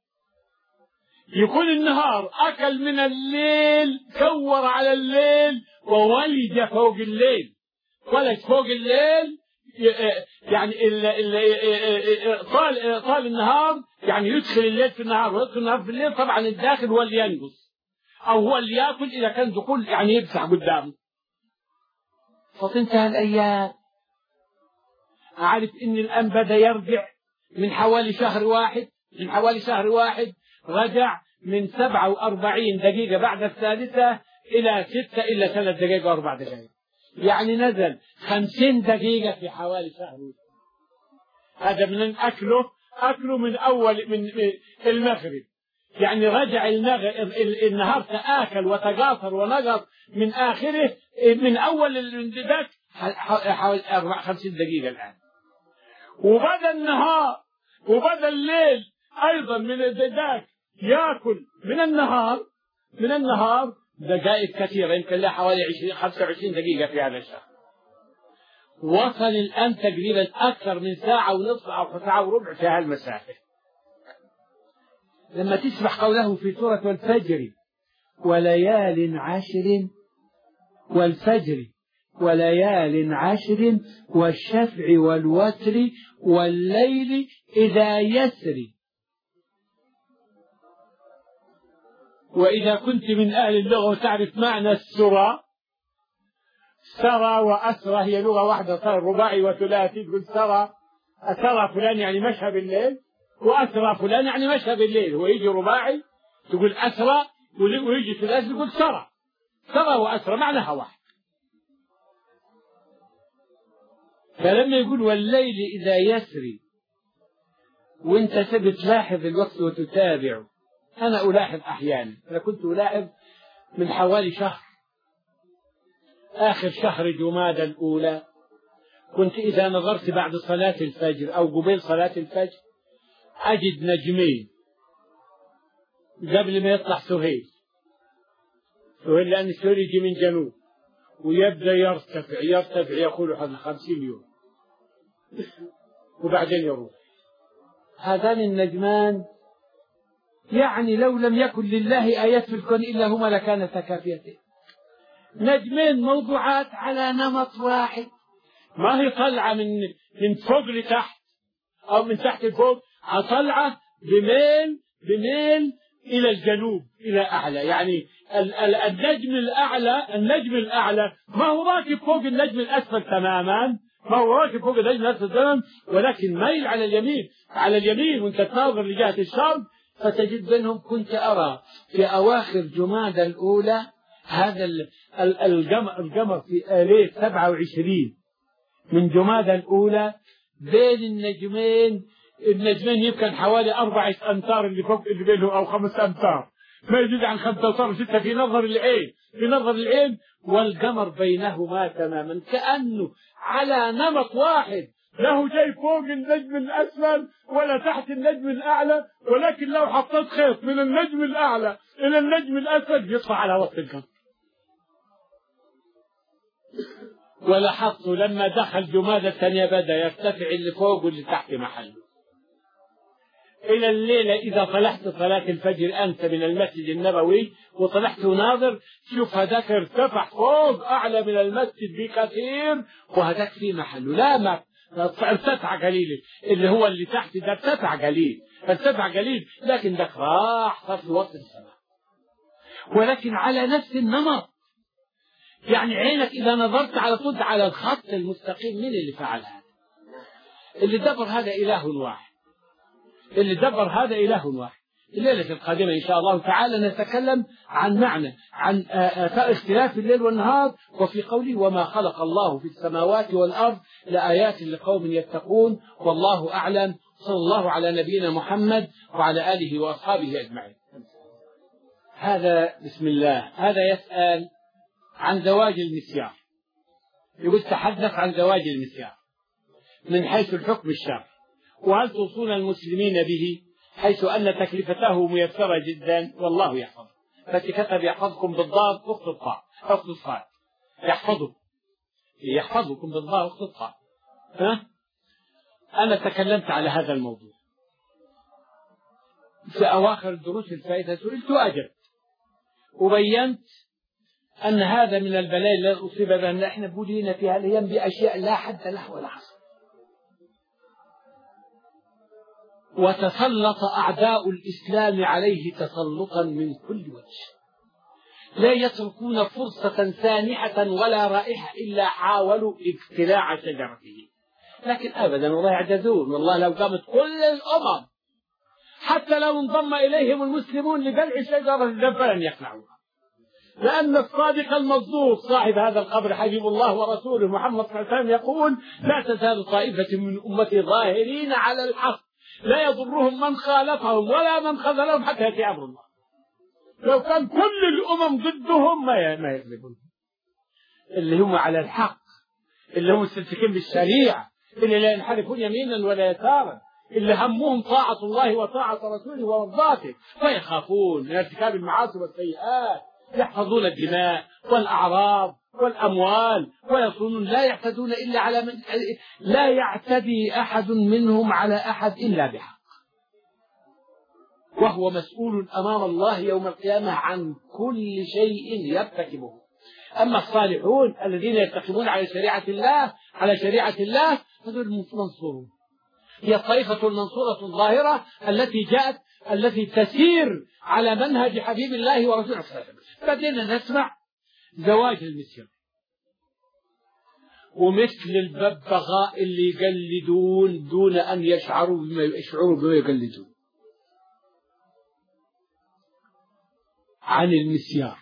يكون النهار أكل من الليل كور على الليل وولج فوق الليل، ولج فوق الليل يعني ال ال طال طال النهار، يعني يدخل الليل في النهار ويدخل النهار في الليل. طبعا الداخل هو اللي ينقص أو هو اللي يأكل إذا كان دخول يعني يبسع قدامه. فتنتهي الأيام أعرف إن الآن بدأ يرجع من حوالي شهر واحد من حوالي شهر واحد رجع من سبعة وأربعين دقيقة بعد الثالثة إلى ستة إلى ثلاث دقائق وأربع دقائق، يعني نزل خمسين دقيقة في حوالي شهر. هذا من أكله أكله من أول من المغرب، يعني رجع النهار تآكل وتقاصر ونقص من آخره من أول الانتداك حوالي خمسين دقيقة الآن. وبدأ النهار وبدأ الليل أيضا من الانتداك يأكل من النهار من النهار دقائق كثيرة، يمكن لها حوالي عشرين خمسة وعشرين دقيقة في هذا الشهر. وصل الآن تقريبا أكثر من ساعة ونصف أو ساعة وربع في هالمسافة. لما تسمع قوله في سورة والفجر وليال عشر والفجر وليال عشر والشفع والوتر والليل إذا يسري. وإذا كنت من أهل اللغة وتعرف معنى السرى، سرى وأسرى هي لغة واحدة، صار رباعي وثلاثي، تقول سرى أسرى فلان يعني مشى بالليل، وأسرى فلان يعني مشى بالليل. ويجي رباعي تقول أسرى، ويجي ثلاثي تقول سرى. سرى وأسرى معناها واحد. فلما يقول والليل إذا يسري، وانت بتلاحظ الوقت وتتابعه. أنا ألاحظ أحيانا، أنا كنت ألاحظ من حوالي شهر، آخر شهر جمادى الأولى، كنت إذا نظرت بعد صلاة الفجر أو قبيل صلاة الفجر أجد نجمين قبل ما يطلع سهيل. سهيل لأن سهيل يجي من جنوب ويبدأ يرتفع يرتفع يقول حوالي خمسين يوم وبعدين يروح. هذان النجمان يعني لو لم يكن لله آيات في الكون إلا هما لكانتا كافيتين. نجمين موضوعات على نمط واحد، ما هي طلعة من من فوق لتحت أو من تحت لفوق، طلعة بميل بميل إلى الجنوب إلى أعلى. يعني النجم الأعلى النجم الأعلى ما هو راكب فوق النجم الأسفل تماما، ما هو راكب فوق النجم الأسفل تماما، ولكن ميل على اليمين على اليمين وأنت تناظر لجهة الشرق. فتجد بينهم. كنت أرى في أواخر جمادى الأولى هذا القمر القمر في آلية سبعة وعشرين من جمادى الأولى بين النجمين. النجمين يمكن حوالي أربعة أمتار اللي فوق اللي بينهم أو خمس أمتار، ما يزيد عن خمسة أمتار وستة في نظر العين في نظر العين والقمر بينهما تماما، كأنه على نمط واحد، له جاي فوق النجم الأسفل ولا تحت النجم الأعلى، ولكن لو حطيت خيط من النجم الأعلى إلى النجم الأسفل يطلع على وسط القمر. ولاحظت لما دخل جمادى الثانية بدأ يرتفع اللي فوق واللي تحت محله. إلى الليلة إذا طلعت صلاة الفجر أنت من المسجد النبوي وطلعت ناظر، شوف هذاك ارتفع فوق أعلى من المسجد بكثير وهذاك في محله. لا ما ارتفع قليل، اللي هو اللي تحت ده ارتفع قليل ارتفع قليل لكن ذاك راح صار في وسط السماء، ولكن على نفس النمط. يعني عينك إذا نظرت على طول على الخط المستقيم. من اللي فعل هذا؟ اللي دبر هذا إله واحد، اللي دبر هذا إله واحد. الليلة القادمة إن شاء الله تعالى نتكلم عن معنى عن اختلاف الليل والنهار، وفي قوله وما خلق الله في السماوات والأرض لآيات لقوم يتقون. والله أعلم. صلى الله على نبينا محمد وعلى آله وأصحابه أجمعين. هذا بسم الله. هذا يسأل عن زواج المسيار، يقول تحدث عن زواج المسيار من حيث الحكم الشرعي، وهل توصون المسلمين به، حيث أن تكلفته ميسرة جدا والله يحفظه. فكتب يحفظكم بالضاد أخت الطاء أخت الصاد يحفظه يحفظكم بالضاد أخت الطاء. ها أنا تكلمت على هذا الموضوع في أواخر دروس الفائدة، سئلت وأجبت وبينت أن هذا من البلاء الذي أصيب به نحن بلينا في هذه الأيام بأشياء لا حد له ولا حصر. وتسلط أعداء الإسلام عليه تسلطا من كل وجه، لا يتركون فرصة سانحة ولا رائحة إلا حاولوا اقتلاع شجرته. لكن أبدا والله يعجزون. والله لو قامت كل الأمم حتى لو انضم إليهم المسلمون لقلع شجرة فلن يقلعوها، لأن الصادق المصدوق صاحب هذا القبر حبيب الله ورسوله محمد صلى الله عليه وسلم يقول لا تزال طائفة من أمتي ظاهرين على الحق لا يضرهم من خالفهم ولا من خذلهم حتى يأتي أمر الله. لو كان كل الأمم ضدهم ما ما يغلبون، اللي هم على الحق، اللي هم مستمسكين بالشريعة، اللي لا ينحرفون يمينا ولا يسارا، اللي همهم طاعة الله وطاعة رسوله ومرضاته، فيخافون من ارتكاب المعاصي والسيئات، يحفظون الدماء والأعراض والأموال ويصونون، لا يعتدون إلا على من لا يعتدي أحد منهم على أحد إلا بحق، وهو مسؤول أمام الله يوم القيامة عن كل شيء يرتكبه. أما الصالحون الذين يستقيمون على شريعة الله على شريعة الله هذول منصورون. هي الطائفة المنصورة الظاهرة التي جاءت التي تسير على منهج حبيب الله ورسوله صلى الله عليه وسلم. بدينا نسمع زواج المسيار، ومثل الببغاء اللي يقلدون دون أن يشعروا بما يشعروا بما يقلدون عن المسيار.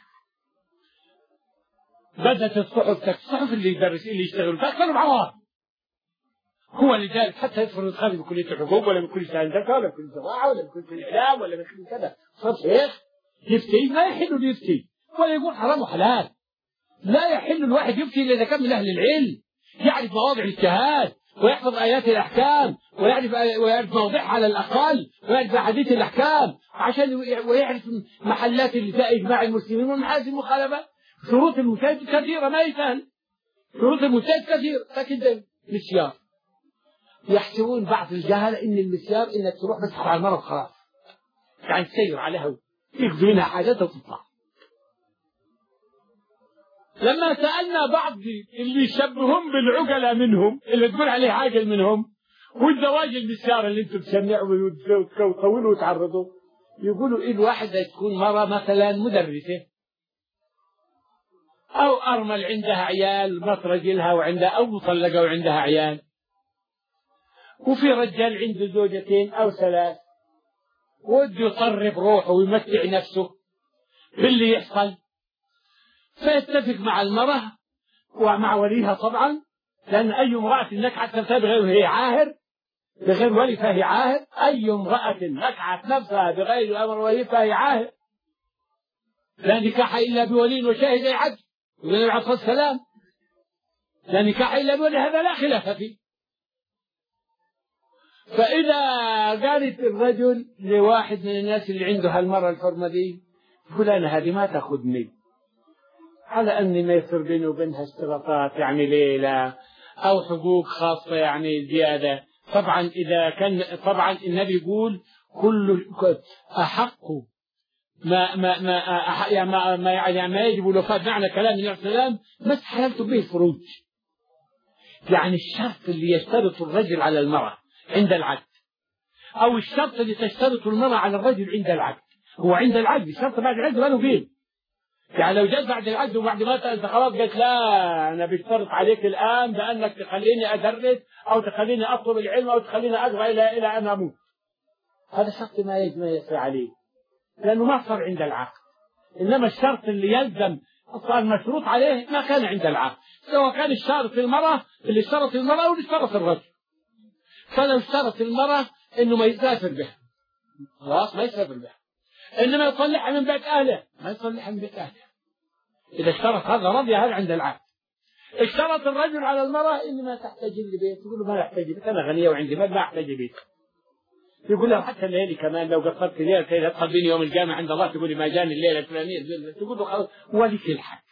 بدأت الصحف الصحف اللي يدرس اللي يشتغل كانوا عوام. هو لذلك حتى يدخل يتخرج من كلية الحقوق ولا من كلية الهندسة ولا من كلية الزراعة ولا من كلية الإعلام ولا من كلية كذا صار شيخ يفتي، ما يحل يفتي ولا يقول حرام وحلال. لا يحل الواحد يفتي إلا إذا كان من أهل العلم، يعرف مواضع الاجتهاد ويحفظ آيات الأحكام ويعرف ويعرف مواضعها على الأقل ويعرف أحاديث الأحكام عشان ويعرف محلات اللي إجماع المسلمين ومحاسن المخالفة. شروط المجتهد كثيرة ما يسهل، شروط المجتهد كثيرة. لكن ده مسيار يحسبون بعض الجهلة إن المسيار إنك تروح بس على المرض خلاص، يعني تسير عليها يقضي منها حاجاتها وتطلع. لما سألنا بعض اللي يشبهون بالعقلاء منهم اللي تقول عليه عاقل منهم والزواج المسيار اللي انتم تسمعوا وتطولوا وتعرضوا، يقولوا إيه الواحدة تكون مرة مثلا مدرسة أو أرمل عندها عيال مطرق لها وعندها أو مطلقة وعندها عيال، وفي رجال عنده زوجتين أو ثلاث وده يطرب روحه ويمتع نفسه باللي يحصل، فيتفق مع المرأة ومع وليها طبعا، لأن أي امرأة نكحت نفسها بغير وهي عاهر بغير ولي فهي عاهر. أي امرأة نكحت نفسها بغير أمر ولي فهي عاهر. لا نكاح إلا بولي وشاهد عدل يقول النبي عليه الصلاة والسلام، لا نكاح إلا بولي، هذا لا خلاف فيه. فإذا قالت الرجل لواحد من الناس اللي عنده هالمرة الحرمة دي فلانة هذه ما تأخذني على أني ما يصير بيني وبينها اشتراطات يعني ليلة أو حقوق خاصة يعني زيادة. طبعا إذا كان طبعا النبي يقول كل أحق ما ما ما يعني ما, ما يعني ما يجب الوفاة، معنى كلام النبي صلى الله عليه وسلم ما استحللت به الفروج، يعني الشرط اللي يشترط الرجل على المرأة عند العقد أو الشرط اللي تشترط المرأة على الرجل عند العقد هو عند العقد. الشرط بعد العقد ما له فيه، يعني لو جاء بعد العقد وبعد ما انت خلاص قلت لا أنا بشترط عليك الآن بأنك تخليني أدرس أو تخليني أطلب العلم أو تخليني أقرأ إلى إلى أن أموت، هذا شرط ما يجب ما يسري عليه لأنه ما صار عند العقد. إنما الشرط اللي يلزم صار مشروط عليه ما كان عند العقد، سواء كان الشرط المرأة اللي اشترط المرأة أو اللي اشترط الرجل. فلو اشترط المرأة إنه ما يسافر بها خلاص ما يسافر بها، إنما يطلعها من بيت أهله ما يطلعها من بيت أهله. إذا اشترط هذا رضي هذا عند العقد. اشترط الرجل على المرأة إن ما تحتاج لبيت، يقول له ما أحتاج بيت أنا غنية وعندي مال ما أحتاج بيت. يقول له حتى الليلة كمان لو قصرت ليلة كي تدخل بيني يوم القيامة عند الله تقول لي ما جاني الليلة الفلانية، تقول له خلاص ولك الحق.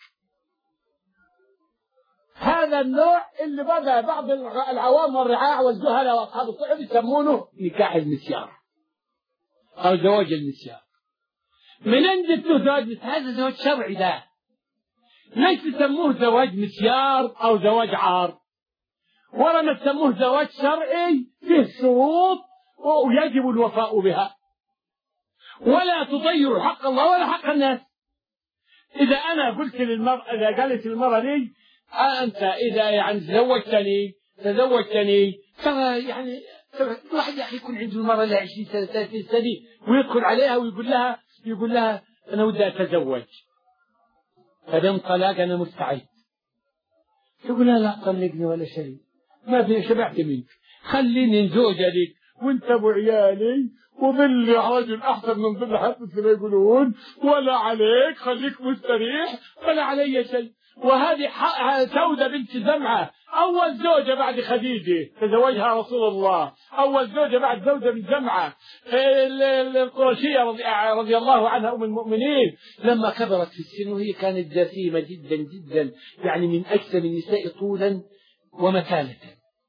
هذا النوع اللي بدأ بعض العوام والرعاع والجهلاء وأصحاب الصحف يسمونه نكاح المسيار أو زواج المسيار. من عند زواج هذا زواج شرعي ده، ليش تسموه زواج مسيار أو زواج عار، ولا ما تسموه زواج شرعي فيه شروط ويجب الوفاء بها، ولا تضيع حق الله ولا حق الناس. إذا أنا قلت للمرأة إذا قالت المرأة لي أنت إذا يعني تزوجتني تزوجتني ترى يعني الواحد يا أخي يكون عنده المرأة لها عشرين سنة ثلاثين سنة ويدخل عليها ويقول لها يقول لها أنا ودي أتزوج فدم طلاق أنا مستعد، تقول لها لا طلقني ولا شيء ما في شبعت منك خليني نزوجة لك وانت ابو عيالي وظل رجل احسن من ظل حتى ما يقولون ولا عليك خليك مستريح ولا علي شيء. وهذه سودة بنت زمعة أول زوجة بعد خديجة تزوجها رسول الله، أول زوجة بعد زوجة بنت زمعة القرشية رضي الله عنها أم المؤمنين، لما كبرت في السن وهي كانت جسيمة جدا جدا يعني من أجسم النساء طولا ومكانة،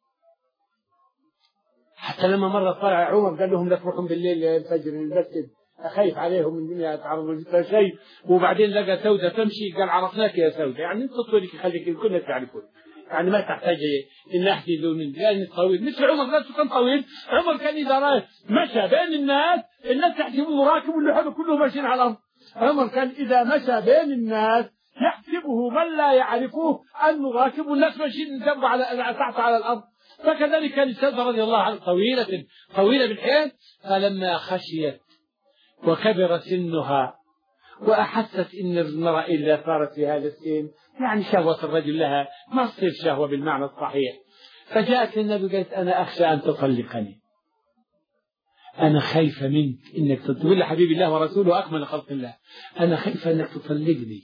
حتى لما مرة طلع عمر قال لهم لا تروحون بالليل الفجر المسجد خايف عليهم من دنيا يتعرضوا لشيء. وبعدين لقى سودة تمشي قال عرفناك يا سودة، يعني انت طولك خليك الكل تعرفون، يعني ما تحتاج ان احكي دون يعني طويل مثل عمر. نفسه كان طويل. عمر كان اذا رأى مشى بين الناس الناس يحسبوه راكب واللي حوله كلهم ماشيين على الارض. عمر كان اذا مشى بين الناس يحسبه من لا يعرفوه انه راكب والناس ماشيين جنبه على تحت على الارض. فكذلك كان السودة رضي الله عنه طويلة طويلة بالحيل. فلما خشيت وكبر سنها وأحست إن المرأة إذا صارت في هذا السن يعني شهوة الرجل لها ما تصير شهوة بالمعنى الصحيح، فجاءت للنبي قالت أنا أخشى أن تطلقني، أنا خايفة منك إنك تقول لحبيب الله ورسوله أكمل خلق الله، أنا خايفة إنك تطلقني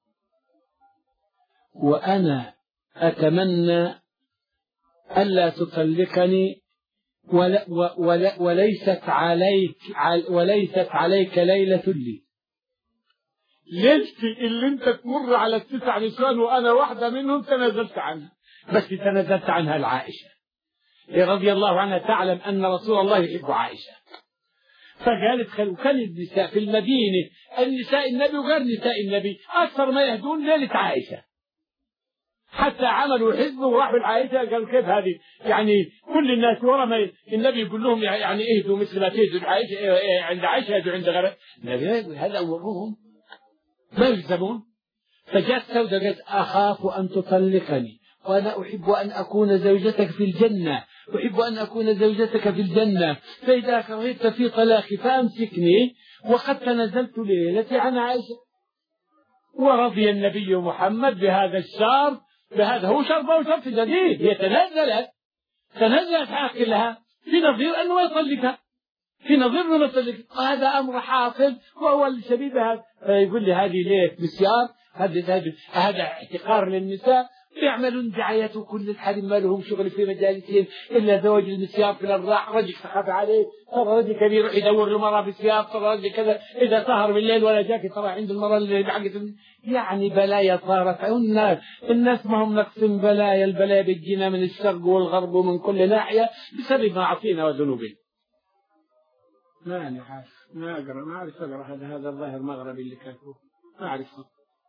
وأنا أتمنى ألا تطلقني ولا ولا وليست عليك وليست عليك ليلة لي. ليلتي اللي انت تمر على التسع نسوان وانا واحدة منهم تنازلت عنها، بس تنازلت عنها لعائشة رضي الله عنها، تعلم ان رسول الله يحب عائشة. فقالت خلوا كان النساء في المدينة النساء النبي وغير نساء النبي اكثر ما يهدون ليلة عائشة، حتى عملوا حزب وراحوا لعائشة قالوا كيف هذه يعني كل الناس ورا ما النبي يقول لهم يعني اهدوا مثل ما تهدوا عائشة عند عائشة يهدوا عند غيرها. النبي يقول هذا أمرهم ما يلزمون. فجاءت سودة قالت أخاف أن تطلقني وأنا أحب أن أكون زوجتك في الجنة، أحب أن أكون زوجتك في الجنة، فإذا كرهت في طلاقي فأمسكني وقد تنزلت ليلتي عن عائشة. ورضي النبي محمد بهذا الشرط، بهذا هو شرط أو شرط جديد، هي تنزلت تنزلت عاقلها في نظير أنه يطلقها، في نظير أنه يطلقها، وهذا أمر حاصل وهو الشديد. هذا يقول لي هذه ليه مسيار، هذا هذا احتقار للنساء، يعملون دعاية كل الحريم ما لهم شغل في مجالسهم إلا زواج المسيار في الأرضاع. رجل سخف عليه، ترى رجل كبير يدور المرأة بالسيار، ترى رجل كذا إذا سهر بالليل ولا جاك ترى عند المرأة اللي حقت يعني بلايا صارت. الناس الناس ما هم نقسم بلايا، البلايا بتجينا من الشرق والغرب ومن كل ناحية بسبب معاصينا وذنوبنا. ما أنا عارف ما أقرأ ما أعرف أقرأ هذا هذا الظاهر مغربي اللي كاتبه ما أعرفه.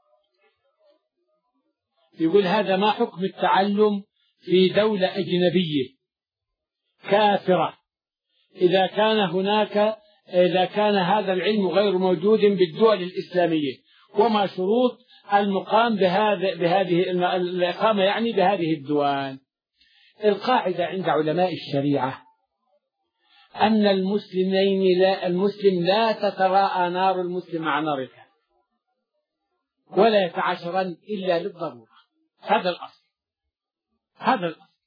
يقول هذا ما حكم التعلم في دولة أجنبية كافرة إذا كان هناك إذا كان هذا العلم غير موجود بالدول الإسلامية، وما شروط المقام بهذا بهذه الإقامة يعني بهذه الدول. القاعدة عند علماء الشريعة أن المسلمين لا المسلم لا تتراءى نار المسلم مع نار الكافر ولا يتعاشران إلا للضرورة. هذا الأصل هذا الأصل.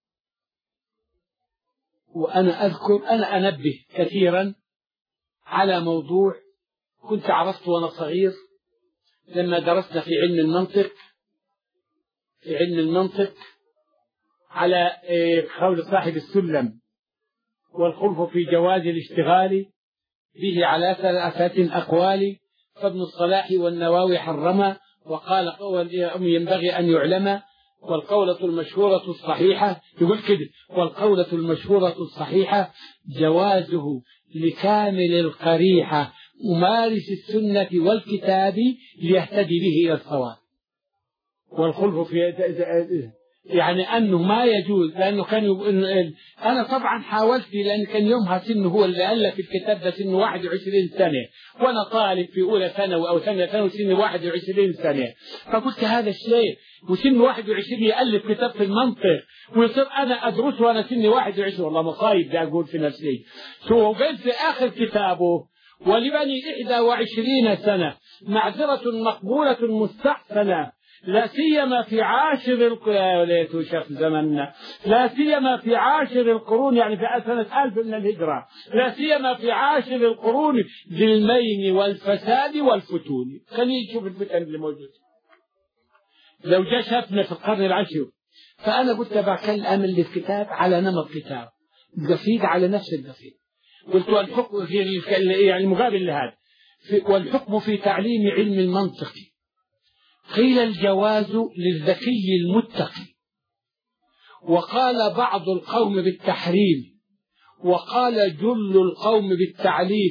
وأنا أذكر أنا أنبه كثيرا على موضوع كنت عرفته وأنا صغير لما درسنا في علم المنطق في علم المنطق على قول صاحب السلم والخلف في جواز الاشتغال به على ثلاثة أقوال، فابن الصلاح والنواوي حرم وقال قول ينبغي أن يعلم، والقولة المشهورة الصحيحة يقول كده والقولة المشهورة الصحيحة جوازه لكامل القريحة ممارس السنة والكتاب ليهتدي به إلى الصواب. والخلف في يعني أنه ما يجوز، لأنه كان يقول أنا طبعا حاولت لأن كان يومها سنه هو اللي ألف الكتاب ده سنه واحد وعشرين سنة وأنا طالب في أولى ثانوي أو ثانية ثانوي سنه واحد وعشرين سنة، فقلت هذا الشيء وسن واحد وعشرين يألف كتاب في المنطق ويصير أنا أدرسه وأنا سني واحد وعشرين، والله مصايب ده أقول في نفسي. شو قلت في آخر كتابه ولبني إحدى وعشرين سنة معذرة مقبولة مستحسنة لا سيما في عاشر القرون شيخ زمننا لا سيما في عاشر القرون يعني في سنة ألف من الهجرة، لا سيما في عاشر القرون بالمين والفساد والفتون. خلينا نشوف الفتن اللي موجود لو جاء شافنا في القرن العشرين. فأنا قلت بكلم الكتاب على نمط كتاب قصيد على نفس القصيد، قلت والحكم في يعني مقابل لهذا والحكم في تعليم علم المنطق قيل الجواز للذكي المتقي، وقال بعض القوم بالتحريم، وقال جل القوم بالتعليم،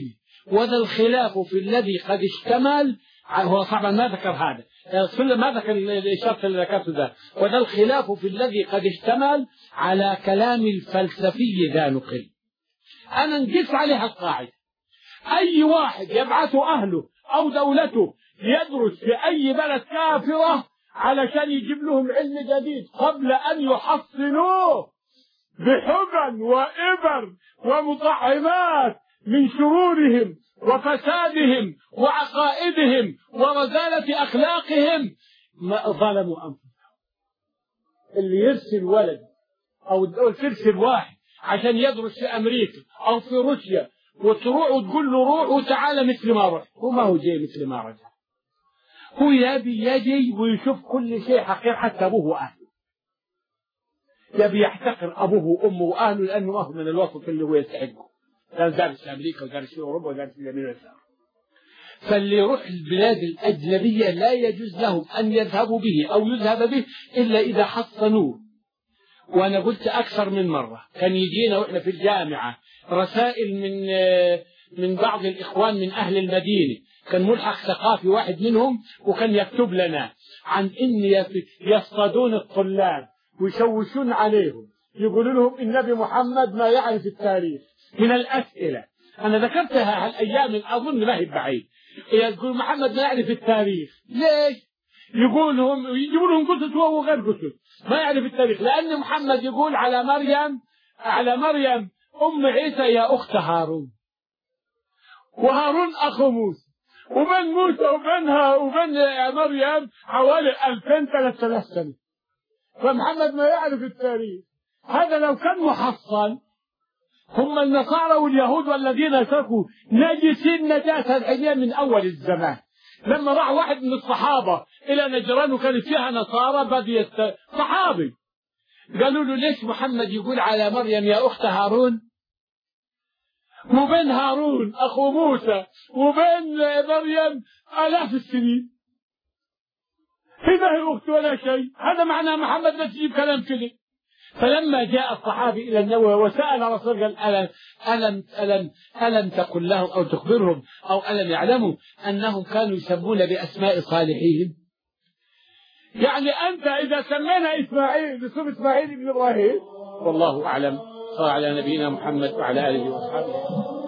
وذا الخلاف في الذي قد اشتمل. هو طبعا ما ذكر هذا، ما ذكر الشرط اللي ذكرته ده. وذا الخلاف في الذي قد اشتمل على كلام الفلسفي ذا نقل. أنا نقص عليها القاعدة: أي واحد يبعث أهله أو دولته يدرس في أي بلد كافرة علشان يجيب لهم علم جديد قبل أن يحصنوه بحبن وإبر ومطعمات من شرورهم وفسادهم وعقائدهم ورذالة أخلاقهم، ما ظلموا أنفسهم. اللي يرسل ولد أو ترسل واحد عشان يدرس في أمريكا أو في روسيا وتروح وتقول له روح وتعالى مثل ما رحت، وما هو جاي مثل ما رجع. هو يبي يجي ويشوف كل شيء حقير حتى أبوه وأهله. يبي يحتقر أبوه وأمه وأهله لأنه ما هو من الوصف اللي هو يستحقه. كان دارس في أمريكا ودارس في أوروبا ودارس في اليمين واليسار. فاللي يروح البلاد الأجنبية لا يجوز لهم أن يذهبوا به أو يذهب به إلا إذا حصنوه. وأنا قلت أكثر من مرة كان يجينا وإحنا في الجامعة رسائل من من بعض الإخوان من أهل المدينة، كان ملحق ثقافي واحد منهم، وكان يكتب لنا عن إن يصطادون الطلاب ويشوشون عليهم، يقولون لهم النبي محمد ما يعرف التاريخ. من الأسئلة أنا ذكرتها هالأيام أظن ما هي بعيد، يقول محمد ما يعرف التاريخ. ليش؟ يقول لهم يجيبوا لهم قصص وهو غير قصص، ما يعرف التاريخ، لأن محمد يقول على مريم على مريم أم عيسى يا أخت هارون، وهارون أخو موسى، وبين موسى وبينها وبين مريم حوالي ألفين ثلاثة آلاف سنة. فمحمد ما يعرف التاريخ. هذا لو كان محصن، هم النصارى واليهود والذين شركوا نجسين نجاسة الحجية من أول الزمان. لما راح واحد من الصحابة إلى نجران وكانت فيها نصارى بدي صحابي، قالوا له ليش محمد يقول على مريم يا أخت هارون، وبين هارون أخو موسى وبين مريم آلاف السنين، إذا هي أخت ولا شيء. هذا معناه محمد لا تجيب كلام كذب. فلما جاء الصحابي إلى النووي وسأل رسول قال ألم ألم ألم ألم تقل لهم أو تخبرهم أو ألم يعلموا أنهم كانوا يسمون بأسماء صالحين؟ يعني أنت إذا سمينا إسماعيل باسم إسماعيل بن إبراهيم. والله أعلم. صلى على نبينا محمد وعلى آله وصحبه.